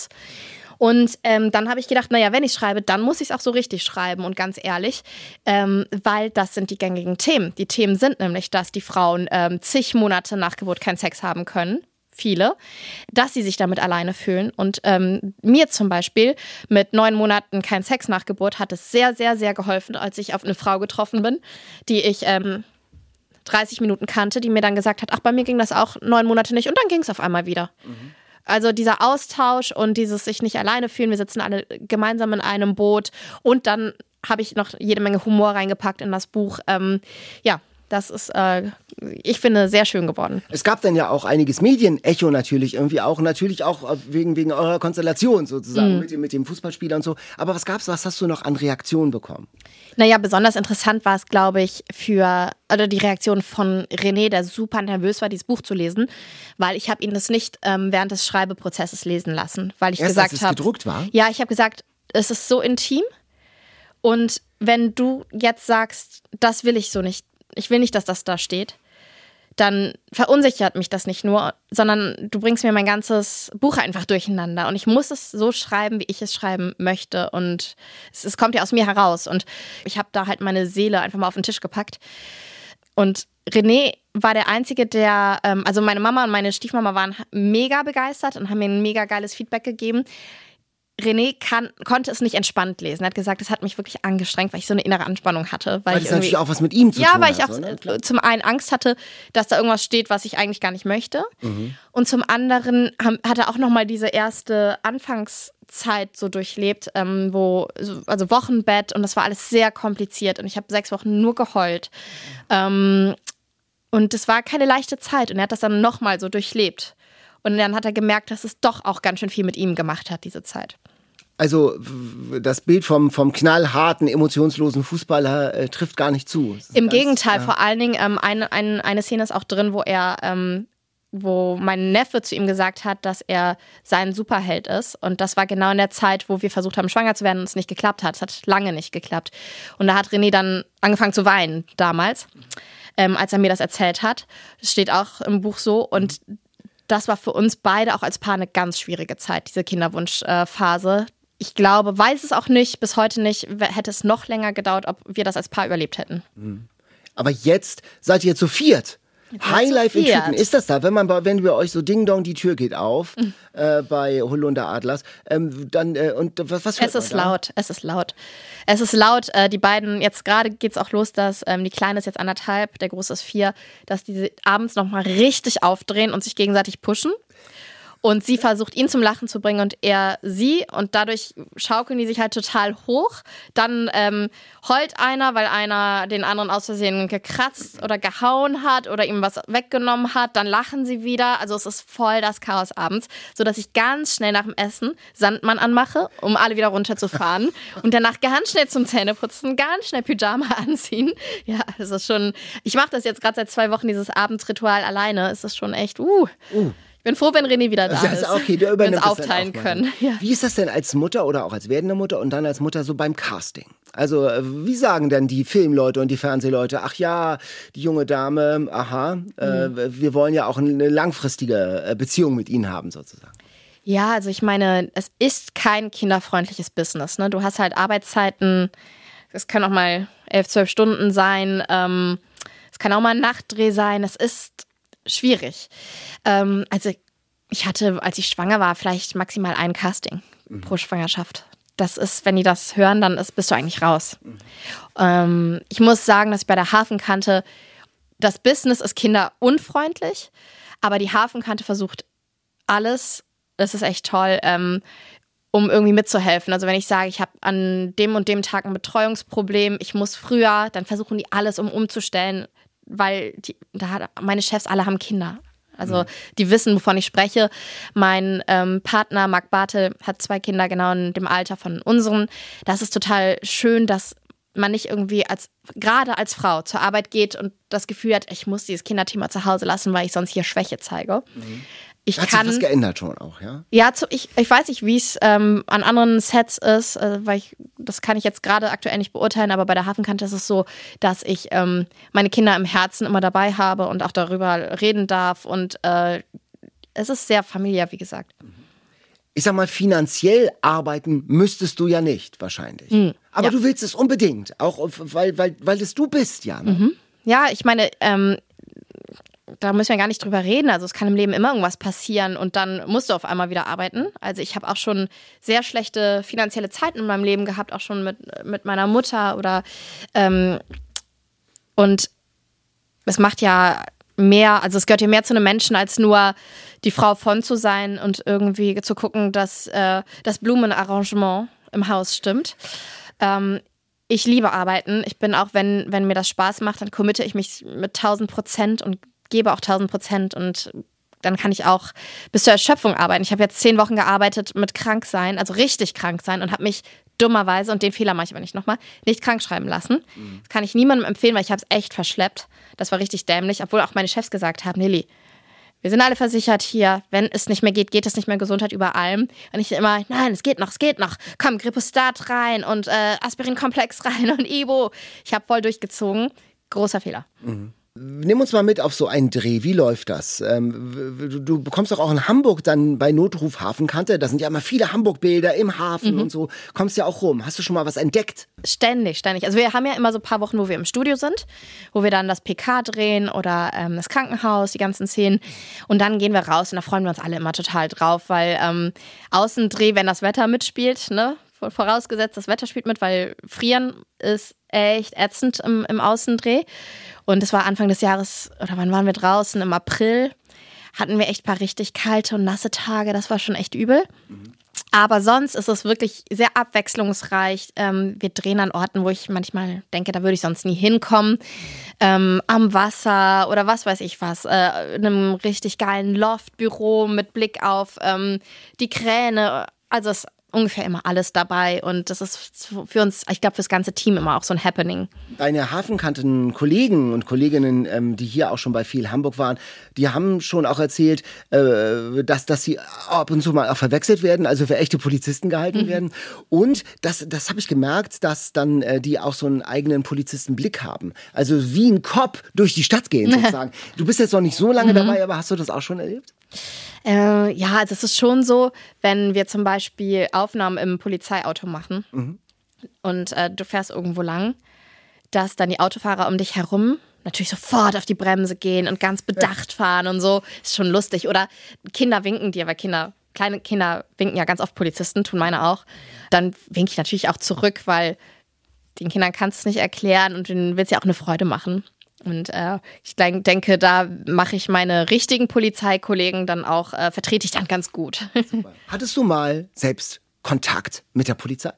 Und ähm, dann habe ich gedacht, naja, wenn ich schreibe, dann muss ich es auch so richtig schreiben und ganz ehrlich, ähm, weil das sind die gängigen Themen. Die Themen sind nämlich, dass die Frauen ähm, zig Monate nach Geburt keinen Sex haben können. Viele, dass sie sich damit alleine fühlen. Und ähm, mir zum Beispiel mit neun Monaten kein Sex nach Geburt hat es sehr, sehr, sehr geholfen, als ich auf eine Frau getroffen bin, die ich ähm, dreißig Minuten kannte, die mir dann gesagt hat, ach, bei mir ging das auch neun Monate nicht und dann ging es auf einmal wieder. Mhm. Also dieser Austausch und dieses sich nicht alleine fühlen, wir sitzen alle gemeinsam in einem Boot und dann habe ich noch jede Menge Humor reingepackt in das Buch. Ähm, ja, das ist, äh, ich finde, sehr schön geworden. Es gab dann ja auch einiges Medienecho natürlich irgendwie auch, natürlich auch wegen, wegen eurer Konstellation sozusagen mhm. mit, dem, mit dem Fußballspieler und so. Aber was gab's, was hast du noch an Reaktionen bekommen? Naja, besonders interessant war es, glaube ich, für oder die Reaktion von René, der super nervös war, dieses Buch zu lesen, weil ich habe ihn das nicht ähm, während des Schreibeprozesses lesen lassen, weil ich Erst, gesagt als es habe, gedruckt war? Ja, ich habe gesagt, es ist so intim und wenn du jetzt sagst, das will ich so nicht, ich will nicht, dass das da steht, dann verunsichert mich das nicht nur, sondern du bringst mir mein ganzes Buch einfach durcheinander und ich muss es so schreiben, wie ich es schreiben möchte und es, es kommt ja aus mir heraus und ich habe da halt meine Seele einfach mal auf den Tisch gepackt und René war der Einzige, der, ähm, also meine Mama und meine Stiefmama waren mega begeistert und haben mir ein mega geiles Feedback gegeben. René kann, konnte es nicht entspannt lesen. Er hat gesagt, es hat mich wirklich angestrengt, weil ich so eine innere Anspannung hatte. Weil, weil ich das natürlich auch was mit ihm zu ja, tun hat. Ja, weil ich auch so, ne? zum einen Angst hatte, dass da irgendwas steht, was ich eigentlich gar nicht möchte. Mhm. Und zum anderen haben, hat er auch nochmal diese erste Anfangszeit so durchlebt, ähm, wo, also Wochenbett und das war alles sehr kompliziert und ich habe sechs Wochen nur geheult. Ähm, und es war keine leichte Zeit und er hat das dann nochmal so durchlebt. Und dann hat er gemerkt, dass es doch auch ganz schön viel mit ihm gemacht hat, diese Zeit. Also das Bild vom, vom knallharten, emotionslosen Fußballer äh, trifft gar nicht zu. Im ganz, Gegenteil, ja. Vor allen Dingen, ähm, eine, eine, eine Szene ist auch drin, wo er, ähm, wo mein Neffe zu ihm gesagt hat, dass er sein Superheld ist. Und das war genau in der Zeit, wo wir versucht haben, schwanger zu werden und es nicht geklappt hat. Es hat lange nicht geklappt. Und da hat René dann angefangen zu weinen damals, ähm, als er mir das erzählt hat. Das steht auch im Buch so. Und das war für uns beide auch als Paar eine ganz schwierige Zeit, diese Kinderwunschphase. Ich glaube, weiß es auch nicht, bis heute nicht, hätte es noch länger gedauert, ob wir das als Paar überlebt hätten. Aber jetzt seid ihr zu viert. Highlife in Tüten. Ist das da, wenn man bei, wenn bei euch so Ding Dong, die Tür geht auf, mhm. äh, bei Holunder Adlers, ähm, dann, äh, und was, was hört Es ist man da? laut, es ist laut. Es ist laut, äh, die beiden, jetzt gerade geht's auch los, dass ähm, die Kleine ist jetzt anderthalb, der Große ist vier, dass die abends nochmal richtig aufdrehen und sich gegenseitig pushen. Und sie versucht, ihn zum Lachen zu bringen und er sie. Und dadurch schaukeln die sich halt total hoch. Dann ähm, heult einer, weil einer den anderen aus Versehen gekratzt oder gehauen hat oder ihm was weggenommen hat. Dann lachen sie wieder. Also es ist voll das Chaos abends. Sodass ich ganz schnell nach dem Essen Sandmann anmache, um alle wieder runterzufahren. Und danach ganz schnell zum Zähneputzen, ganz schnell Pyjama anziehen. Ja, es ist schon... Ich mache das jetzt gerade seit zwei Wochen, dieses Abendritual alleine. Es ist schon echt... Uh. uh. Ich bin froh, wenn René wieder da das ist. Okay, du übernimmst wir uns aufteilen können. Ja. Wie ist das denn als Mutter oder auch als werdende Mutter und dann als Mutter so beim Casting? Also wie sagen denn die Filmleute und die Fernsehleute, ach ja, die junge Dame, aha, mhm. äh, wir wollen ja auch eine langfristige Beziehung mit Ihnen haben sozusagen. Ja, also ich meine, es ist kein kinderfreundliches Business. Ne? Du hast halt Arbeitszeiten, es können auch mal elf, zwölf Stunden sein, ähm, es kann auch mal ein Nachtdreh sein, es ist schwierig. Ähm, also ich hatte, als ich schwanger war, vielleicht maximal ein Casting mhm. pro Schwangerschaft. Das ist, wenn die das hören, dann ist, bist du eigentlich raus. Mhm. Ähm, ich muss sagen, dass ich bei der Hafenkante, das Business ist kinderunfreundlich, aber die Hafenkante versucht alles, das ist echt toll, ähm, um irgendwie mitzuhelfen. Also wenn ich sage, ich habe an dem und dem Tag ein Betreuungsproblem, ich muss früher, dann versuchen die alles, um umzustellen, weil die, da, meine Chefs alle haben Kinder. Also die wissen, wovon ich spreche. Mein ähm, Partner Marc Bartel hat zwei Kinder genau in dem Alter von unseren. Das ist total schön, dass man nicht irgendwie als gerade als Frau zur Arbeit geht und das Gefühl hat, ich muss dieses Kinderthema zu Hause lassen, weil ich sonst hier Schwäche zeige. Mhm. Ich hat kann, sich was geändert schon auch, ja? Ja, zu, ich, ich weiß nicht, wie es ähm, an anderen Sets ist, äh, weil ich, das kann ich jetzt gerade aktuell nicht beurteilen, aber bei der Hafenkante ist es so, dass ich ähm, meine Kinder im Herzen immer dabei habe und auch darüber reden darf und äh, es ist sehr familiär, wie gesagt. Ich sag mal, finanziell arbeiten müsstest du ja nicht, wahrscheinlich. Mhm, aber ja. Du willst es unbedingt, auch weil, weil, weil es du bist, ja. Ne? Mhm. Ja, ich meine, ähm, da müssen wir gar nicht drüber reden. Also es kann im Leben immer irgendwas passieren und dann musst du auf einmal wieder arbeiten. Also ich habe auch schon sehr schlechte finanzielle Zeiten in meinem Leben gehabt, auch schon mit, mit meiner Mutter oder ähm, und es macht ja mehr, also es gehört ja mehr zu einem Menschen, als nur die Frau von zu sein und irgendwie zu gucken, dass äh, das Blumenarrangement im Haus stimmt. Ähm, ich liebe Arbeiten. Ich bin auch, wenn, wenn mir das Spaß macht, dann committe ich mich mit tausend Prozent und gebe auch tausend Prozent und dann kann ich auch bis zur Erschöpfung arbeiten. Ich habe jetzt zehn Wochen gearbeitet mit krank sein, also richtig krank sein und habe mich dummerweise, und den Fehler mache ich aber nicht nochmal, nicht krank schreiben lassen. Mhm. Das kann ich niemandem empfehlen, weil ich habe es echt verschleppt. Das war richtig dämlich, obwohl auch meine Chefs gesagt haben, Lilly, wir sind alle versichert hier, wenn es nicht mehr geht, geht es nicht mehr, Gesundheit über allem. Und ich immer, nein, es geht noch, es geht noch. Komm, Gripostat rein und äh, Aspirinkomplex rein und Ibo. Ich habe voll durchgezogen. Großer Fehler. Mhm. Nimm uns mal mit auf so einen Dreh. Wie läuft das? Ähm, du, du bekommst doch auch in Hamburg dann bei Notruf Hafenkante. Da sind ja immer viele Hamburg-Bilder im Hafen mhm. und so. Kommst ja auch rum. Hast du schon mal was entdeckt? Ständig, ständig. Also wir haben ja immer so ein paar Wochen, wo wir im Studio sind, wo wir dann das P K drehen oder ähm, das Krankenhaus, die ganzen Szenen. Und dann gehen wir raus und da freuen wir uns alle immer total drauf, weil ähm, Außendreh, wenn das Wetter mitspielt, ne? Vorausgesetzt, das Wetter spielt mit, weil Frieren ist echt ätzend im, im Außendreh. Und es war Anfang des Jahres, oder wann waren wir draußen? Im April hatten wir echt ein paar richtig kalte und nasse Tage. Das war schon echt übel. Mhm. Aber sonst ist es wirklich sehr abwechslungsreich. Ähm, wir drehen an Orten, wo ich manchmal denke, da würde ich sonst nie hinkommen. Ähm, am Wasser oder was weiß ich was. Äh, in einem richtig geilen Loftbüro mit Blick auf ähm, die Kräne. Also es ungefähr immer alles dabei und das ist für uns, ich glaube, fürs ganze Team immer auch so ein Happening. Deine Hafenkanten-Kollegen und Kolleginnen, ähm, die hier auch schon bei viel Hamburg waren, die haben schon auch erzählt, äh, dass, dass sie ab und zu mal auch verwechselt werden, also für echte Polizisten gehalten mhm. werden. Und das, das habe ich gemerkt, dass dann äh, die auch so einen eigenen Polizistenblick haben. Also wie ein Cop durch die Stadt gehen sozusagen. Du bist jetzt noch nicht so lange mhm. dabei, aber hast du das auch schon erlebt? Äh, ja, also es ist schon so, wenn wir zum Beispiel Aufnahmen im Polizeiauto machen mhm. und äh, du fährst irgendwo lang, dass dann die Autofahrer um dich herum natürlich sofort auf die Bremse gehen und ganz bedacht ja. fahren und so. Ist schon lustig. Oder Kinder winken dir, weil Kinder, kleine Kinder winken ja ganz oft Polizisten, tun meine auch. Dann winke ich natürlich auch zurück, weil den Kindern kannst du es nicht erklären und denen willst du ja auch eine Freude machen. Und äh, ich denke, da mache ich meine richtigen Polizeikollegen dann auch, äh, vertrete ich dann ganz gut. Super. Hattest du mal selbst Kontakt mit der Polizei?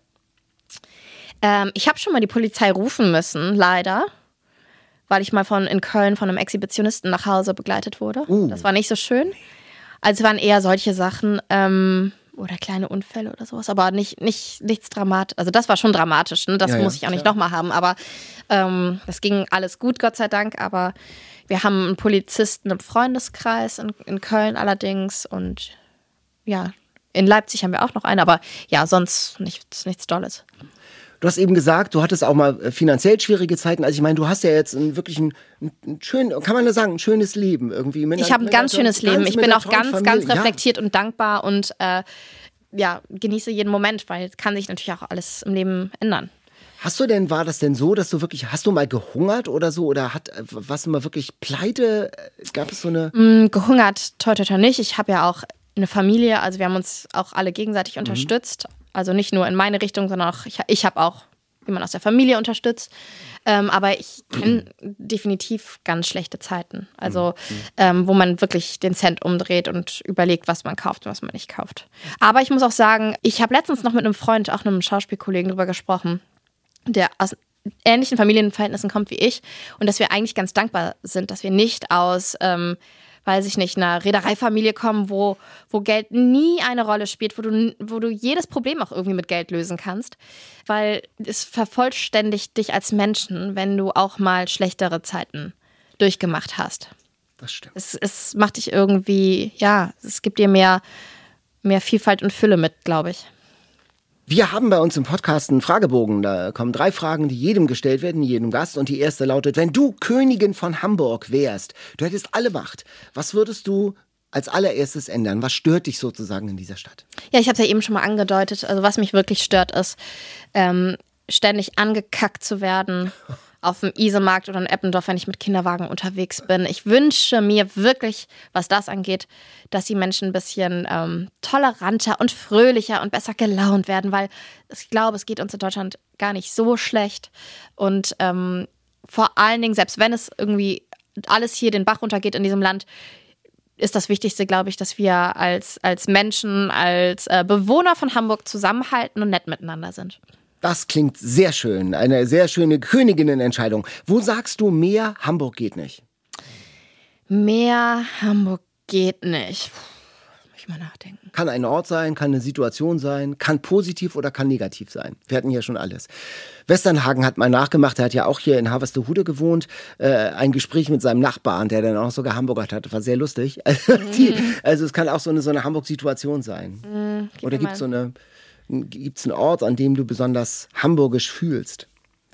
Ähm, ich habe schon mal die Polizei rufen müssen, leider, weil ich mal von in Köln von einem Exhibitionisten nach Hause begleitet wurde. Uh. Das war nicht so schön. Also es waren eher solche Sachen, ähm, oder kleine Unfälle oder sowas, aber nicht, nicht, nichts dramatisch. Also das war schon dramatisch, ne? Das ja, muss ich auch ja, nicht nochmal haben, aber ähm, das ging alles gut, Gott sei Dank, aber wir haben einen Polizisten im Freundeskreis in, in Köln allerdings und ja, in Leipzig haben wir auch noch einen, aber ja, sonst nichts, nichts Dolles. Du hast eben gesagt, du hattest auch mal finanziell schwierige Zeiten. Also ich meine, du hast ja jetzt ein, wirklich ein, ein schön, kann man da sagen, ein schönes Leben irgendwie. Mit ich einer, habe ein ganz einer, schönes ganz Leben. Ich bin auch ganz, Familie. ganz reflektiert ja. und dankbar und äh, ja, genieße jeden Moment, weil es kann sich natürlich auch alles im Leben ändern. Hast du denn, war das denn so, dass du wirklich, hast du mal gehungert oder so? Oder hat, warst du mal wirklich pleite? Gab es so eine... Mm, gehungert, toi, toi, toi nicht. Ich habe ja auch eine Familie, also wir haben uns auch alle gegenseitig mhm. unterstützt. Also nicht nur in meine Richtung, sondern auch, ich, ich habe auch jemanden aus der Familie unterstützt. Ähm, aber ich kenne mhm. definitiv ganz schlechte Zeiten. Also mhm. ähm, wo man wirklich den Cent umdreht und überlegt, was man kauft und was man nicht kauft. Aber ich muss auch sagen, ich habe letztens noch mit einem Freund, auch einem Schauspielkollegen drüber gesprochen, der aus ähnlichen Familienverhältnissen kommt wie ich und dass wir eigentlich ganz dankbar sind, dass wir nicht aus, ähm, weiß ich nicht, einer Reedereifamilie kommen, wo, wo Geld nie eine Rolle spielt, wo du, wo du jedes Problem auch irgendwie mit Geld lösen kannst, weil es vervollständigt dich als Menschen, wenn du auch mal schlechtere Zeiten durchgemacht hast. Das stimmt. Es, es macht dich irgendwie, ja, es gibt dir mehr, mehr Vielfalt und Fülle mit, glaube ich. Wir haben bei uns im Podcast einen Fragebogen. Da kommen drei Fragen, die jedem gestellt werden, jedem Gast. Und die erste lautet, wenn du Königin von Hamburg wärst, du hättest alle Macht, was würdest du als allererstes ändern? Was stört dich sozusagen in dieser Stadt? Ja, ich habe es ja eben schon mal angedeutet. Also was mich wirklich stört, ist, ähm, ständig angekackt zu werden auf dem Isemarkt oder in Eppendorf, wenn ich mit Kinderwagen unterwegs bin. Ich wünsche mir wirklich, was das angeht, dass die Menschen ein bisschen ähm, toleranter und fröhlicher und besser gelaunt werden, weil ich glaube, es geht uns in Deutschland gar nicht so schlecht. Und ähm, vor allen Dingen, selbst wenn es irgendwie alles hier den Bach runtergeht in diesem Land, ist das Wichtigste, glaube ich, dass wir als, als Menschen, als äh, Bewohner von Hamburg zusammenhalten und nett miteinander sind. Das klingt sehr schön. Eine sehr schöne Königinnenentscheidung. Wo sagst du, mehr Hamburg geht nicht? Mehr Hamburg geht nicht. Puh, muss ich mal nachdenken. Kann ein Ort sein, kann eine Situation sein, kann positiv oder kann negativ sein. Wir hatten ja schon alles. Westernhagen hat mal nachgemacht, er hat ja auch hier in Harvestehude gewohnt, äh, ein Gespräch mit seinem Nachbarn, der dann auch sogar Hamburger hat. War sehr lustig. Also, mhm. die, also es kann auch so eine, so eine Hamburg-Situation sein. Mhm, oder gibt es so eine... Gibt es einen Ort, an dem du besonders hamburgisch fühlst?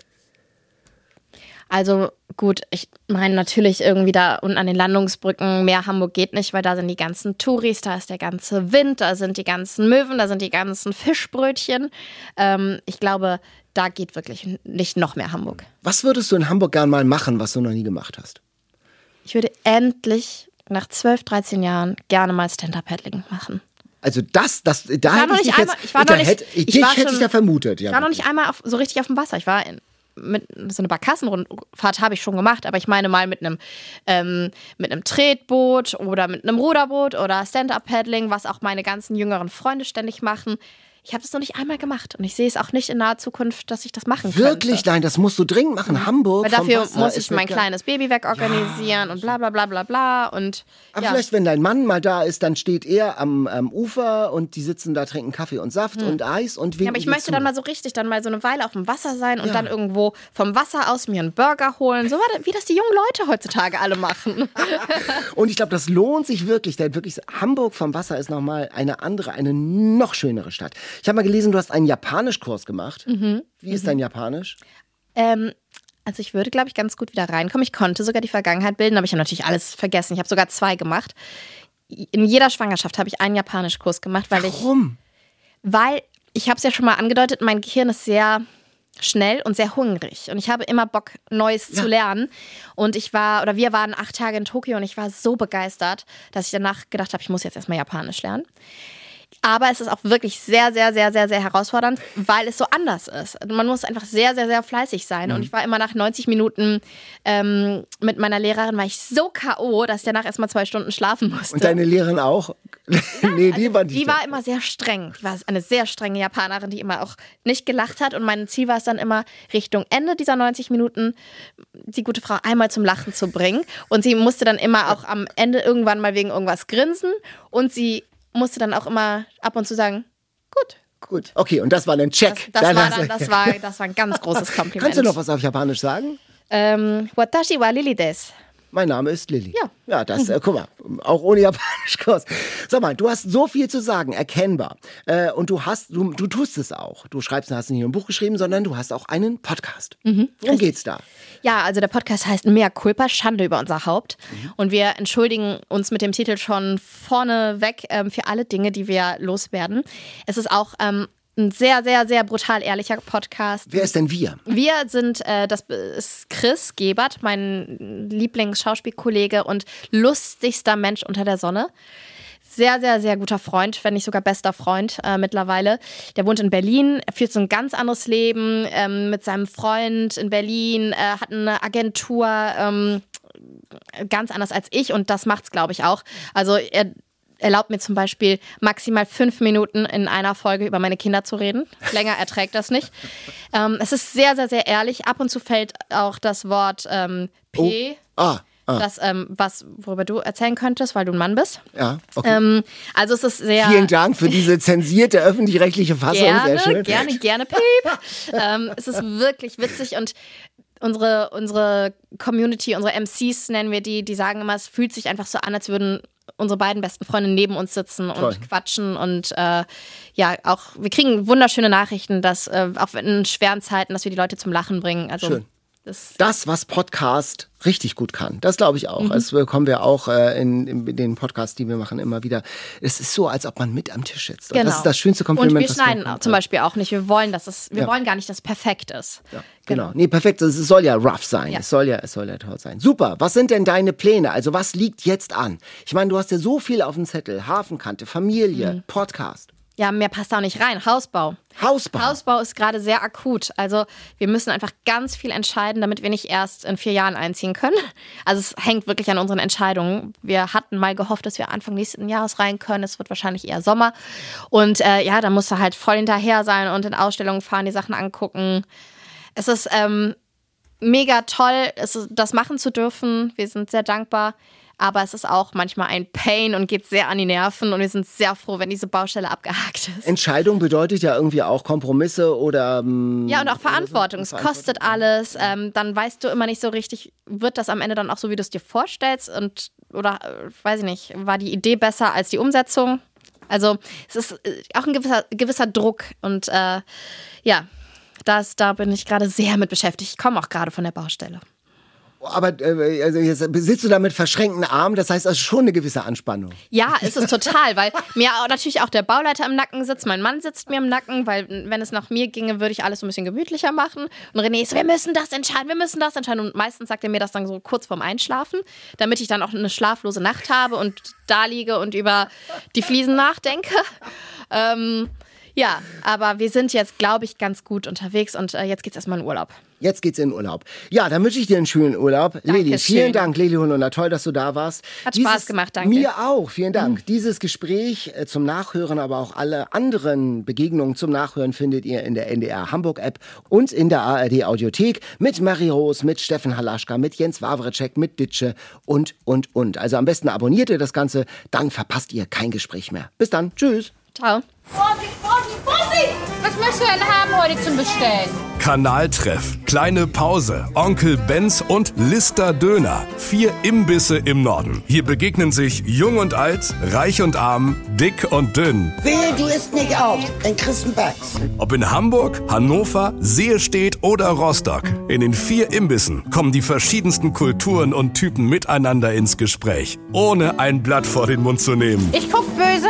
Also gut, ich meine natürlich irgendwie da unten an den Landungsbrücken, mehr Hamburg geht nicht, weil da sind die ganzen Touris, da ist der ganze Wind, da sind die ganzen Möwen, da sind die ganzen Fischbrötchen. Ähm, ich glaube, da geht wirklich nicht noch mehr Hamburg. Was würdest du in Hamburg gern mal machen, was du noch nie gemacht hast? Ich würde endlich nach zwölf, dreizehn Jahren gerne mal Stand-Up-Paddling machen. Also das, das, da hätte ich dich jetzt, ich war noch nicht, ich ich hätte ich da vermutet. Ja, ich war noch nicht einmal auf, so richtig auf dem Wasser. Ich war in, mit so eine Barkassenrundfahrt habe ich schon gemacht, aber ich meine mal mit einem ähm, mit einem Tretboot oder mit einem Ruderboot oder Stand-Up-Paddling, was auch meine ganzen jüngeren Freunde ständig machen. Ich habe das noch nicht einmal gemacht und ich sehe es auch nicht in naher Zukunft, dass ich das machen könnte. Wirklich? Nein, das musst du dringend machen. Mhm. Hamburg. Weil dafür muss ich mein kleines Baby wegorganisieren ja. und bla bla bla bla bla. Und, Aber ja. vielleicht, wenn dein Mann mal da ist, dann steht er am, am Ufer und die sitzen da, trinken Kaffee und Saft hm. und Eis und winken. Ja, aber ich möchte zu. dann mal so richtig, dann mal so eine Weile auf dem Wasser sein und ja. dann irgendwo vom Wasser aus mir einen Burger holen. So wie das die jungen Leute heutzutage alle machen. Und ich glaube, das lohnt sich wirklich. Denn wirklich, Hamburg vom Wasser ist nochmal eine andere, eine noch schönere Stadt. Ich habe mal gelesen, du hast einen Japanischkurs gemacht. Mhm. Wie ist mhm. dein Japanisch? Ähm, also ich würde, glaube ich, ganz gut wieder reinkommen. Ich konnte sogar die Vergangenheit bilden, aber ich habe natürlich alles vergessen. Ich habe sogar zwei gemacht. In jeder Schwangerschaft habe ich einen Japanischkurs gemacht. Weil Warum? Ich, weil, ich habe es ja schon mal angedeutet, mein Gehirn ist sehr schnell und sehr hungrig. Und ich habe immer Bock, Neues ja. zu lernen. Und ich war, oder wir waren acht Tage in Tokio und ich war so begeistert, dass ich danach gedacht habe, ich muss jetzt erstmal Japanisch lernen. Aber es ist auch wirklich sehr, sehr, sehr, sehr, sehr herausfordernd, weil es so anders ist. Man muss einfach sehr, sehr, sehr fleißig sein. Mhm. Und ich war immer nach neunzig Minuten ähm, mit meiner Lehrerin, war ich so K O, dass ich danach erstmal zwei Stunden schlafen musste. Und deine Lehrerin auch? Ja, nee, die also, war nicht. Die war immer sehr streng. Die war eine sehr strenge Japanerin, die immer auch nicht gelacht hat. Und mein Ziel war es dann immer, Richtung Ende dieser neunzig Minuten die gute Frau einmal zum Lachen zu bringen. Und sie musste dann immer auch am Ende irgendwann mal wegen irgendwas grinsen. Und sie musste dann auch immer ab und zu sagen, gut. Gut, okay, und das war ein Check. Das, das, war, dann, das, war, das war ein ganz großes Kompliment. Kannst du noch was auf Japanisch sagen? Ähm, Watashi wa Lili desu. Mein Name ist Lilly. Ja. Ja, das, äh, guck mal, auch ohne Japanischkurs. Sag mal, du hast so viel zu sagen, erkennbar. Äh, und du hast, du, du tust es auch. Du schreibst, hast nicht nur ein Buch geschrieben, sondern du hast auch einen Podcast. Mhm, Worum geht's da? Ja, also der Podcast heißt Mea Culpa, Schande über unser Haupt. Mhm. Und wir entschuldigen uns mit dem Titel schon vorneweg ähm, für alle Dinge, die wir loswerden. Es ist auch ähm, ein sehr, sehr, sehr brutal ehrlicher Podcast. Wer ist denn wir? Wir sind, äh, das ist Chris Gebert, mein Lieblingsschauspielkollege und lustigster Mensch unter der Sonne. Sehr, sehr, sehr guter Freund, wenn nicht sogar bester Freund äh, mittlerweile. Der wohnt in Berlin, er führt so ein ganz anderes Leben ähm, mit seinem Freund in Berlin, äh, hat eine Agentur, ähm, ganz anders als ich und das macht's, glaube ich, auch. Also er erlaubt mir zum Beispiel maximal fünf Minuten in einer Folge über meine Kinder zu reden. Länger erträgt das nicht. Ähm, es ist sehr, sehr, sehr ehrlich. Ab und zu fällt auch das Wort ähm, P. Oh. Ah. Ah. Das, ähm, was, worüber du erzählen könntest, weil du ein Mann bist. Ja, okay. Ähm, also es ist sehr... Vielen Dank für diese zensierte öffentlich-rechtliche Fassung. Gerne, sehr schön. gerne, gerne, Piep. ähm, es ist wirklich witzig und unsere, unsere Community, unsere M Cs nennen wir die, die sagen immer, es fühlt sich einfach so an, als würden unsere beiden besten Freunde neben uns sitzen Toll. und quatschen und äh, ja, auch, wir kriegen wunderschöne Nachrichten, dass äh, auch in schweren Zeiten, dass wir die Leute zum Lachen bringen. Also, schön. Das, das, was Podcast richtig gut kann, das glaube ich auch. Mhm. Das bekommen wir auch äh, in, in den Podcasts, die wir machen, immer wieder. Es ist so, als ob man mit am Tisch sitzt. Genau. Und das ist das schönste Kompliment. Und wir schneiden wir zum Beispiel auch nicht. Wir wollen, dass es, wir ja. wollen gar nicht, dass es perfekt ist. Ja, genau. genau. Nee, perfekt. Es soll ja rough sein. Ja. Es soll ja, es soll ja toll sein. Super. Was sind denn deine Pläne? Also was liegt jetzt an? Ich meine, du hast ja so viel auf dem Zettel. Hafenkante, Familie, mhm. Podcast. Ja, mehr passt da auch nicht rein. Hausbau. Hausbau. Hausbau ist gerade sehr akut. Also wir müssen einfach ganz viel entscheiden, damit wir nicht erst in vier Jahren einziehen können. Also es hängt wirklich an unseren Entscheidungen. Wir hatten mal gehofft, dass wir Anfang nächsten Jahres rein können. Es wird wahrscheinlich eher Sommer. Und äh, ja, da musst du halt voll hinterher sein und in Ausstellungen fahren, die Sachen angucken. Es ist ähm, mega toll, es ist, das machen zu dürfen. Wir sind sehr dankbar. Aber es ist auch manchmal ein Pain und geht sehr an die Nerven. Und wir sind sehr froh, wenn diese Baustelle abgehakt ist. Entscheidung bedeutet ja irgendwie auch Kompromisse oder... Ähm, ja, und auch Verantwortung. Es kostet alles. Ähm, dann weißt du immer nicht so richtig, wird das am Ende dann auch so, wie du es dir vorstellst? Und oder, äh, weiß ich nicht, war die Idee besser als die Umsetzung? Also es ist auch ein gewisser, gewisser Druck. Und äh, ja, das, da bin ich gerade sehr mit beschäftigt. Ich komme auch gerade von der Baustelle. Aber äh, also jetzt sitzt du da mit verschränkten Armen, das heißt, das ist schon eine gewisse Anspannung. Ja, ist es total, weil mir auch natürlich auch der Bauleiter im Nacken sitzt, mein Mann sitzt mir im Nacken, weil wenn es nach mir ginge, würde ich alles so ein bisschen gemütlicher machen. Und René ist so, wir müssen das entscheiden, wir müssen das entscheiden. Und meistens sagt er mir das dann so kurz vorm Einschlafen, damit ich dann auch eine schlaflose Nacht habe und da liege und über die Fliesen nachdenke. Ähm, ja, aber wir sind jetzt, glaube ich, ganz gut unterwegs und äh, jetzt geht's erstmal in Urlaub. Jetzt geht's in den Urlaub. Ja, dann wünsche ich dir einen schönen Urlaub. Lilly, vielen Dank, Lilly Holunder. Toll, dass du da warst. Hat Dieses, Spaß gemacht, danke. Mir auch, vielen Dank. Mhm. Dieses Gespräch äh, zum Nachhören, aber auch alle anderen Begegnungen zum Nachhören findet ihr in der N D R Hamburg App und in der A R D Audiothek mit Marie-Rose, mit Steffen Halaschka, mit Jens Wawrecek, mit Ditsche und, und, und. Also am besten abonniert ihr das Ganze, dann verpasst ihr kein Gespräch mehr. Bis dann, tschüss. Ciao. Vorsicht, Vorsicht, Vorsicht! Was möchtest du denn haben heute zum Bestellen? Kanaltreff, kleine Pause, Onkel Benz und Lister Döner. Vier Imbisse im Norden. Hier begegnen sich Jung und Alt, Reich und Arm, Dick und Dünn. Wehe, du isst nicht auf, dann kriegst du einen Bax. Ob in Hamburg, Hannover, Sehestedt oder Rostock. In den vier Imbissen kommen die verschiedensten Kulturen und Typen miteinander ins Gespräch. Ohne ein Blatt vor den Mund zu nehmen. Ich guck böse?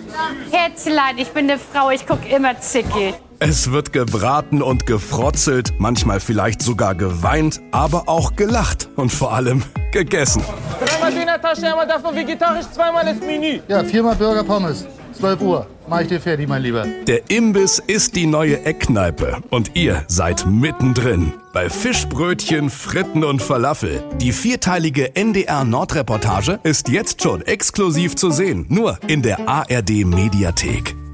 Herzlein, ich bin eine Frau, ich guck immer zickig. Es wird gebraten und gefrotzelt, manchmal vielleicht sogar geweint, aber auch gelacht und vor allem gegessen. Dreimal Döner-Tasche, einmal davon vegetarisch, zweimal das Menü. Ja, viermal Burger Pommes. zwölf Uhr. Mach ich dir fertig, mein Lieber. Der Imbiss ist die neue Eckkneipe und ihr seid mittendrin. Bei Fischbrötchen, Fritten und Falafel. Die vierteilige N D R-Nordreportage ist jetzt schon exklusiv zu sehen. Nur in der A R D Mediathek.